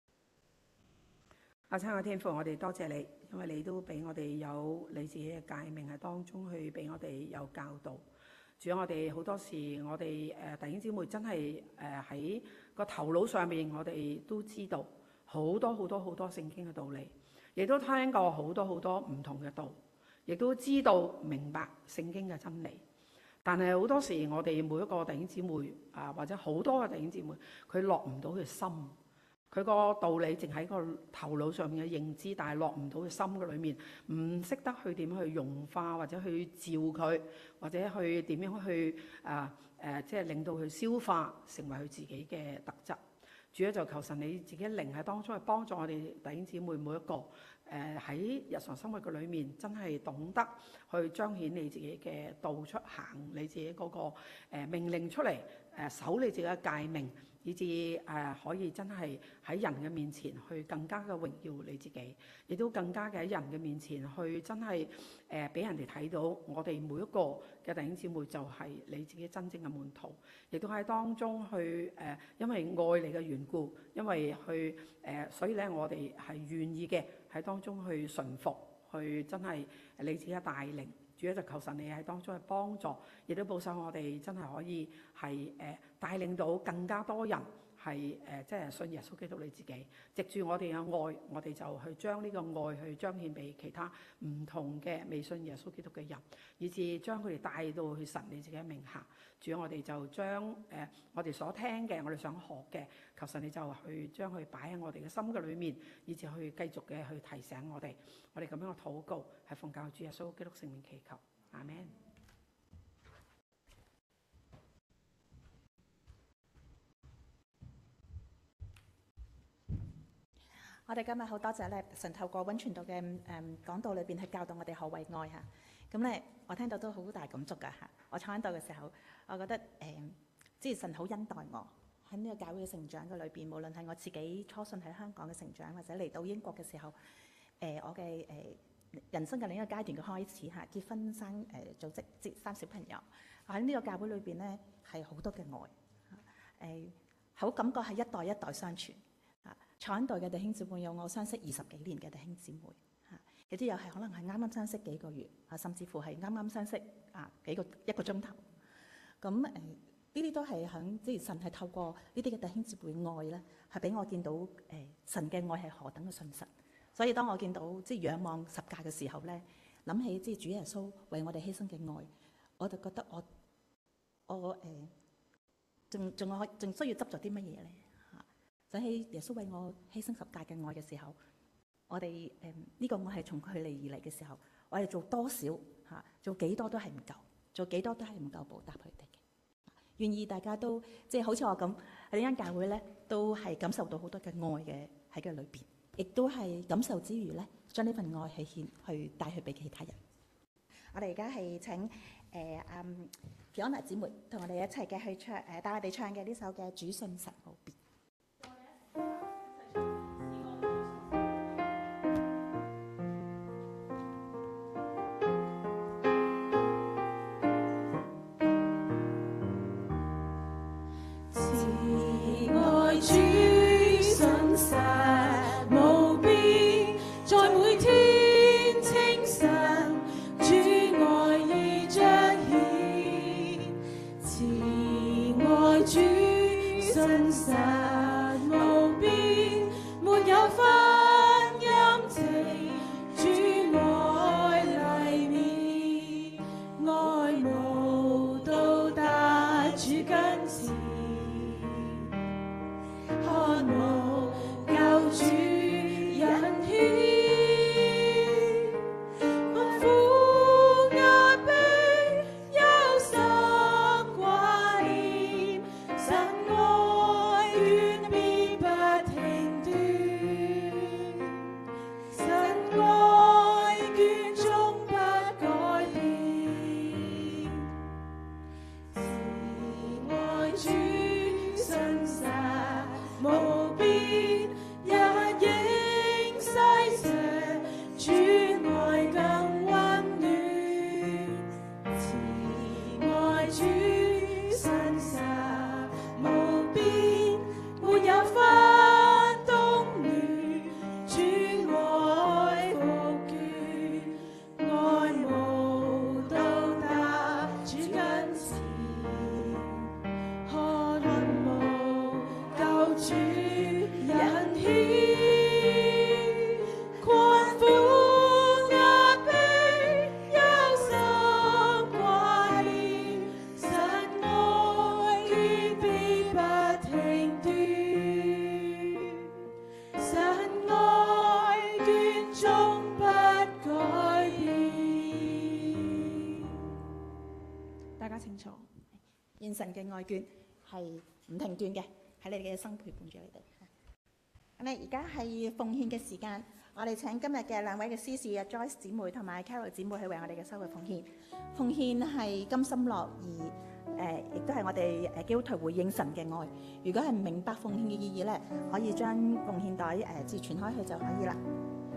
Speaker 1: 阿親愛天父，我哋多謝你，因為你都俾我哋有你自己嘅誡命喺當中去俾我哋有教導。主要我哋好多時，我哋誒弟兄姊妹真係誒喺個頭腦上面，我哋都知道好多好多好多聖經嘅道理，亦都聽過好多好多唔同嘅道，亦都知道明白聖經嘅真理。但係好多時，我哋每一個弟兄姊妹啊，或者好多嘅弟兄姊妹，佢落唔到佢心。佢個道理淨喺個頭腦上面嘅認知，但係落唔到佢心嘅裏面，唔識得去點樣去融化，或者去照佢，或者去點樣去啊誒、呃，即係令到佢消化成為佢自己嘅特質。主要就求神你自己靈喺當中去幫助我哋弟兄姊妹每一個誒喺、呃、日常生活嘅裏面，真係懂得去彰顯你自己嘅道出行，你自己嗰、那個、呃、命令出嚟誒、呃、守你自己嘅誡命。以至誒、呃、可以真係喺人嘅面前去更加嘅榮耀你自己，亦都更加嘅喺人嘅面前去真係誒俾人哋睇到我哋每一個嘅弟兄姊妹就係你自己真正嘅門徒，亦都喺當中去誒、呃，因為愛你嘅緣故，因為去誒、呃，所以咧我哋係願意嘅喺當中去順服，去真係你自己嘅帶領。主要就求神你喺當中去幫助，亦都保守我哋真係可以係誒帶領到更加多人係誒即係信耶穌基督你自己，藉住我哋嘅愛，我哋就去將呢個愛去彰顯俾其他唔同嘅未信耶穌基督嘅人，以至將佢哋帶到去神你自己嘅名下。主要我哋就將誒、呃、我哋所聽嘅，我哋想學嘅，求神你就去將佢擺喺我哋嘅心嘅裏面，以至去繼續嘅去提醒我哋。我哋咁樣嘅禱告係奉教主耶穌基督聖名祈求，阿們。
Speaker 2: 我哋今日好多謝咧，神透過溫傳道嘅誒講道裏邊去教導我哋何為愛嚇。咁咧，我聽到都好大感觸㗎嚇。我坐喺度嘅時候，我覺得誒、呃， 即係神好恩待我喺呢個教會嘅成長嘅裏邊，無論係我自己初信喺香港嘅成長，或者嚟到英國嘅時候，誒、呃、我嘅誒、呃、人生嘅另一個階段嘅開始嚇，結婚生誒、呃、組織即生小朋友，喺呢個教會裏邊咧係好多嘅愛，誒、呃、好感覺係一代一代相傳啊！坐喺度嘅弟兄姊妹有我相識二十幾年嘅弟兄姊妹嚇，有啲又係可能係啱啱相識幾個月啊，甚至乎係啱啱相識啊幾個一個鐘頭，咁誒。呃呢啲都係響即係神係透過呢啲嘅弟兄姊妹愛咧，係俾我見到誒、呃、神嘅愛係何等嘅信實。所以當我見到即係仰望十架嘅時候咧，諗起即係主耶穌為我哋犧牲嘅愛，我就覺得我我誒仲仲我仲需要執咗啲乜嘢咧嚇？想起耶穌為我犧牲十架嘅愛嘅時候，我哋誒呢個愛係從佢嚟而嚟嘅時候，我哋做多少嚇、啊、做幾多都係唔夠，做幾多都係唔夠報答佢哋嘅。願意大家都即係好似我咁喺呢間教會咧，都係感受到好多嘅愛嘅喺佢裏邊，亦都係感受之餘咧，將呢份愛去獻去帶去俾其他人。我哋而家係請誒阿 Fiona 姊妹同我哋一齊嘅去唱誒，帶我哋唱嘅呢首嘅主信實無別。神嘅愛眷係唔停斷嘅，喺你哋嘅一生陪伴住你哋。咁咧，而家係奉獻嘅時間，我哋請今日嘅兩位嘅司事啊 Joyce 姊妹同埋 Carol 姊妹去為我哋嘅收會奉獻。奉獻係甘心樂意，誒、呃，亦都係我哋誒基督徒回應神嘅愛。如果係唔明白奉獻嘅意義咧，可以將奉獻袋誒自傳開去就可以啦。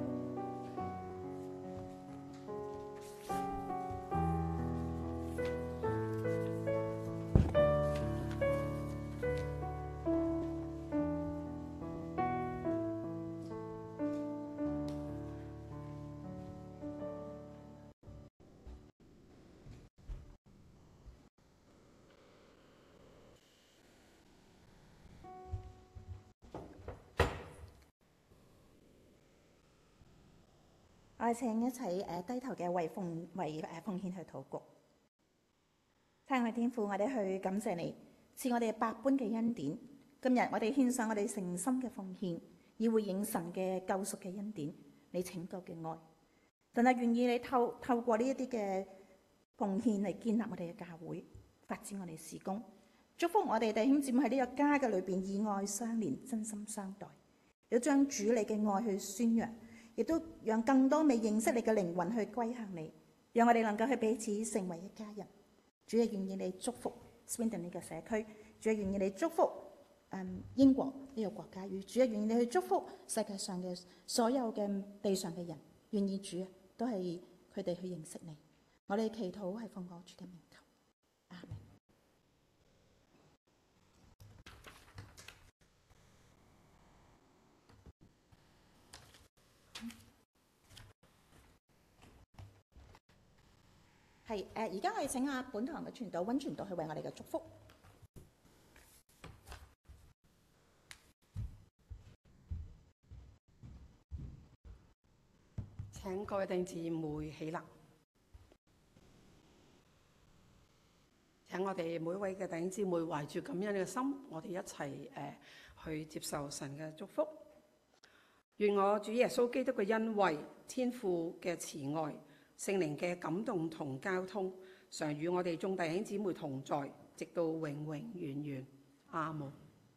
Speaker 2: 我哋請一齊誒低頭嘅為奉為誒奉獻去禱告。親愛嘅天父，我哋去感謝你，賜我哋百般嘅恩典。今日我哋獻上我哋誠心嘅奉獻，以回應神嘅救贖嘅恩典，你拯救嘅愛。但係願意你透透過呢一啲嘅奉獻嚟建立我哋嘅教會，發展我哋事工，祝福我哋弟兄姊妹喺呢個家嘅裏邊以愛相連，真心相待，要將主你嘅愛去宣揚。亦都讓更多未認識你嘅靈魂去歸向你，讓我哋能夠去彼此成為一家人。主啊，願意你祝福 Swindon 呢個社區， 主啊，願意你祝福嗯英國呢個國家，與主啊，願意你去祝福世界上嘅所有嘅地上嘅人，願意主啊都係佢哋去認識你。我哋祈禱係奉我主嘅名求，阿們。係誒，而家我哋請下本堂嘅傳道溫傳道去為我哋嘅祝福。
Speaker 1: 請各位弟兄姊妹起立。請我哋每位嘅弟兄姊妹懷住感恩嘅心，我哋一齊誒、呃、去接受神嘅祝福。願我主耶穌基督嘅恩惠、天父嘅慈愛、聖靈嘅感動同交通，常與我哋眾弟兄姊妹同在，直到永永遠遠。阿們。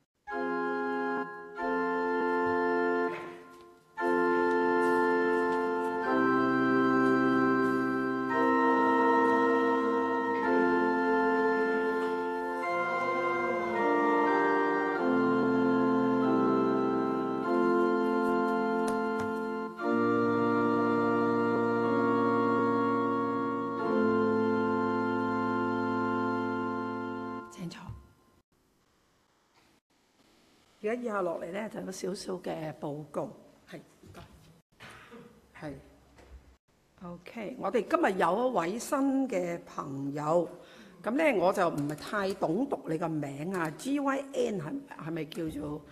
Speaker 1: 而家以下落嚟咧，就有少少嘅報告，係唔該，係 OK。我哋今日有一位新嘅朋友，咁咧我就唔係太懂讀你個名啊 ，G Y N 係係咪叫做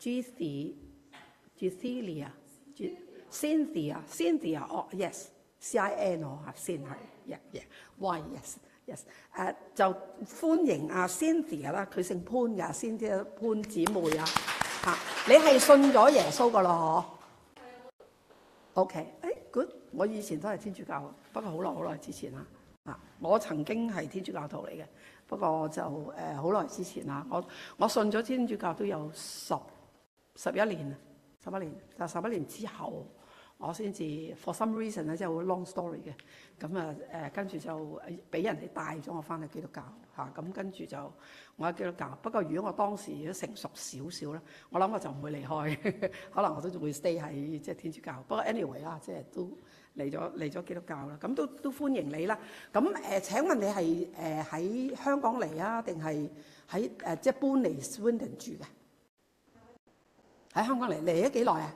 Speaker 1: Gcelia、Cynthia、Cynthia 哦 ，yes，C I N 哦嚇，先係 ，yeah yeah，Y yes。yes， 誒、uh, 就歡迎阿 Cynthia 啦，佢姓潘㗎 ，Cynthia 潘姊妹啊，嚇、啊、你係信咗耶穌㗎咯嗬 ？OK，誒、哎、good， 我以前都係天主教，不過好耐好耐之前啦，啊我曾經係天主教徒嚟嘅，不過就誒好耐之前啦，我我信咗天主教都有十十一年啊，十一年，但十一年之後。我先至 for some reason 咧，即係好 long story 嘅，咁啊誒跟住就俾人哋帶咗我翻去基督教嚇，咁、啊、跟住就我喺基督教。不過如果我當時如果成熟少少咧，我諗我就唔會離開，可能我都仲會 stay 喺即係天主教。不過 anyway 啦，即係都嚟咗嚟咗基督教啦，咁都都歡迎你啦。咁誒、呃、請問你係誒喺香港嚟啊，定係喺誒即係搬嚟 Swindon 住嘅？喺香港嚟嚟咗幾耐啊？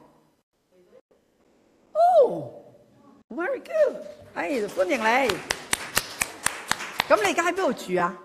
Speaker 1: 哦 ，very good， 哎，歡迎你。咁你而家喺邊度住啊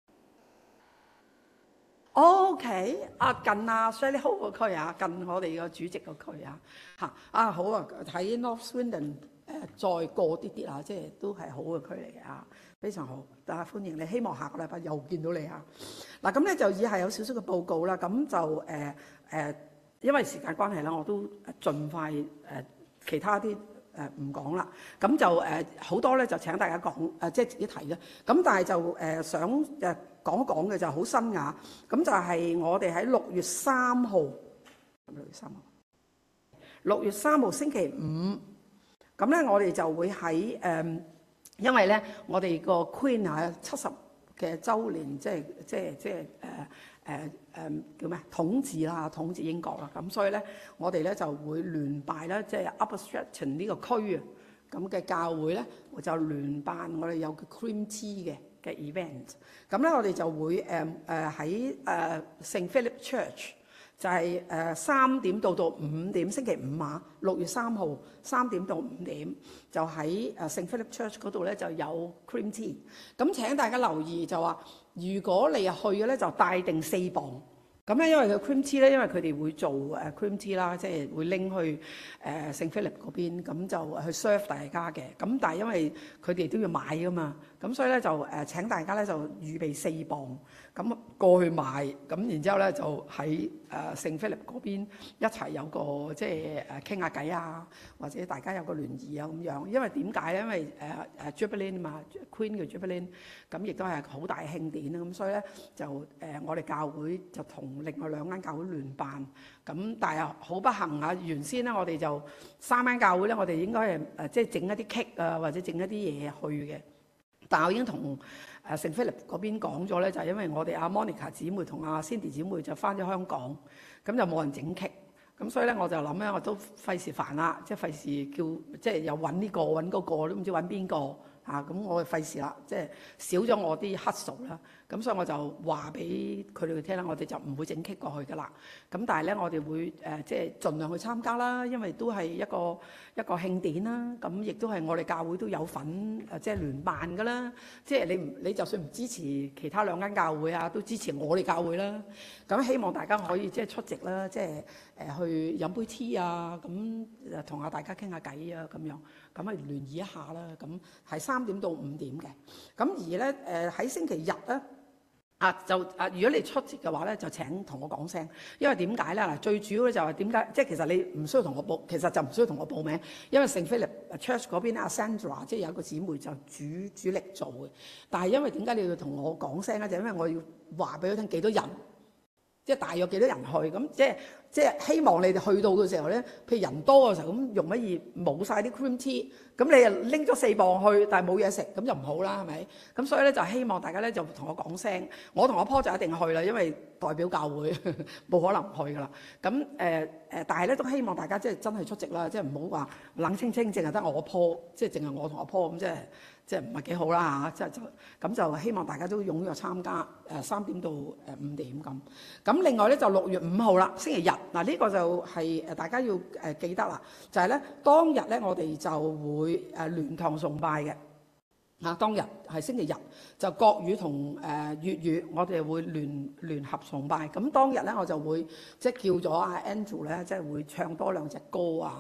Speaker 1: ？OK， 啊近啊 Shirley Hall 個區啊，近我哋個主席個區啊，嚇啊好啊，喺 North Swindon 誒、呃、再過啲啲啊，即係都係好嘅區嚟嘅啊，非常好，大家歡迎你，希望下個禮拜又見到你啊。嗱咁咧就以下有少少嘅報告啦，咁就誒誒、呃呃，因為時間關係啦，我都盡快誒。呃其他啲誒唔講啦，咁就誒好、呃、多咧就請大家講誒、呃，即係自己提嘅。咁但係就誒、呃、想誒講一講嘅就好新雅，咁就係我哋喺六月三號，六月三號，六月三號星期五，咁咧我哋就會喺誒、呃，因為咧我哋個 Queen 啊七十嘅週年，即係即係即係誒。誒誒、呃、叫咩統治啦，統治英國啦，咁所以咧，我哋咧就會聯辦咧，即係 Upper Stretton 呢個區啊，咁嘅教會咧，我就聯辦我哋有個 Cream Tea 嘅嘅 event，咁咧我哋就會誒誒喺誒聖 Philip Church，就係誒三點到到五點，星期五啊，六月三號三點到五點，就喺誒聖 Philip Church 嗰度咧就有 Cream Tea，咁請大家留意就話。如果你入去嘅咧，就帶定四磅。咁咧，因為佢 cream tea 咧，因為佢哋會做誒 cream tea 啦，即係會拎去誒聖菲利嗰邊，咁就去 serve 大家嘅。咁但係因為佢哋都要買噶嘛，咁所以咧就誒請大家咧就預備四磅，咁過去買，咁然之後咧就喺誒聖菲利嗰邊一齊有個即係誒傾下偈啊，或者大家有個聯誼啊咁樣。因為點解咧？因為誒誒 Jubilee 啊嘛 ，Queen 嘅 Jubilee，咁亦都係好大慶典啦。咁所以咧就誒我哋教會就同另外兩間教會聯辦，咁但係好不幸啊！原先咧我哋就三間教會咧，我哋應該係誒即係整一啲 cake 啊，或者整一啲嘢去嘅。 但係我已經同誒聖菲利嗰邊講咗咧，就係、是、因為我哋阿 Monica 姊妹同阿 Cindy 姊妹就翻咗香港，咁就冇人整劇，咁所以咧我就諗咧，我都費事煩啦，即係費事叫即係又揾呢個揾嗰個都唔知揾邊個嚇，咁我費事啦，即係少咗我啲黑數啦。咁所以我就話俾佢哋聽啦，我哋就唔會整劇過去噶啦。咁但係咧，我哋會誒、呃、即係盡量去參加啦，因為都係一個一個慶典啦。咁亦都係我哋教會都有份誒，即係聯辦噶啦。即係你唔你就算唔支持其他兩間教會啊，都支持我哋教會啦。咁希望大家可以即係出席啦，即係誒、呃、去飲杯 tea 啊，咁誒同下大家傾下偈啊，咁樣咁啊聯誼一下啦。咁係三點到五點嘅。咁而咧誒喺星期日咧。啊，就啊，如果你出席嘅話咧，就請同我講聲，因為點解咧？嗱，最主要咧就係點解，即係其實你唔需要同我報，其實就唔需要同我報名，因為聖菲利 Church 嗰邊阿 Sandra 即係有一個姊妹就主主力做嘅，但係因為點解你要同我講聲咧？就因為我要話俾佢聽幾多人，即係大約幾多人去，咁即係即係希望你哋去到嘅時候咧，譬如人多嘅時候咁容乜易冇晒啲 cream tea。咁你又拎咗四磅去，但係冇嘢食，咁就唔好啦，係咪？咁所以咧就希望大家咧就同我講聲，我同阿 Paul 就一定去啦，因為代表教會冇可能唔去噶啦。咁誒誒，但係咧都希望大家即係真係出席啦，即係唔好話冷清清，淨係得我 Paul，即係淨係我同阿 Paul 咁，即係即係唔係幾好啦嚇，即係就咁就希望大家都踴躍參加，誒三點到誒五點咁。咁另外咧就六月五號啦，星期日嗱，呢個就係誒大家要誒記得啦，就係咧當日咧我哋就會誒聯堂崇拜嘅嚇，當日係星期日，就國語同誒粵語，我哋會聯聯合崇拜。咁當日咧，我就會即係叫咗阿 Andrew 咧，即係會唱多兩隻歌啊。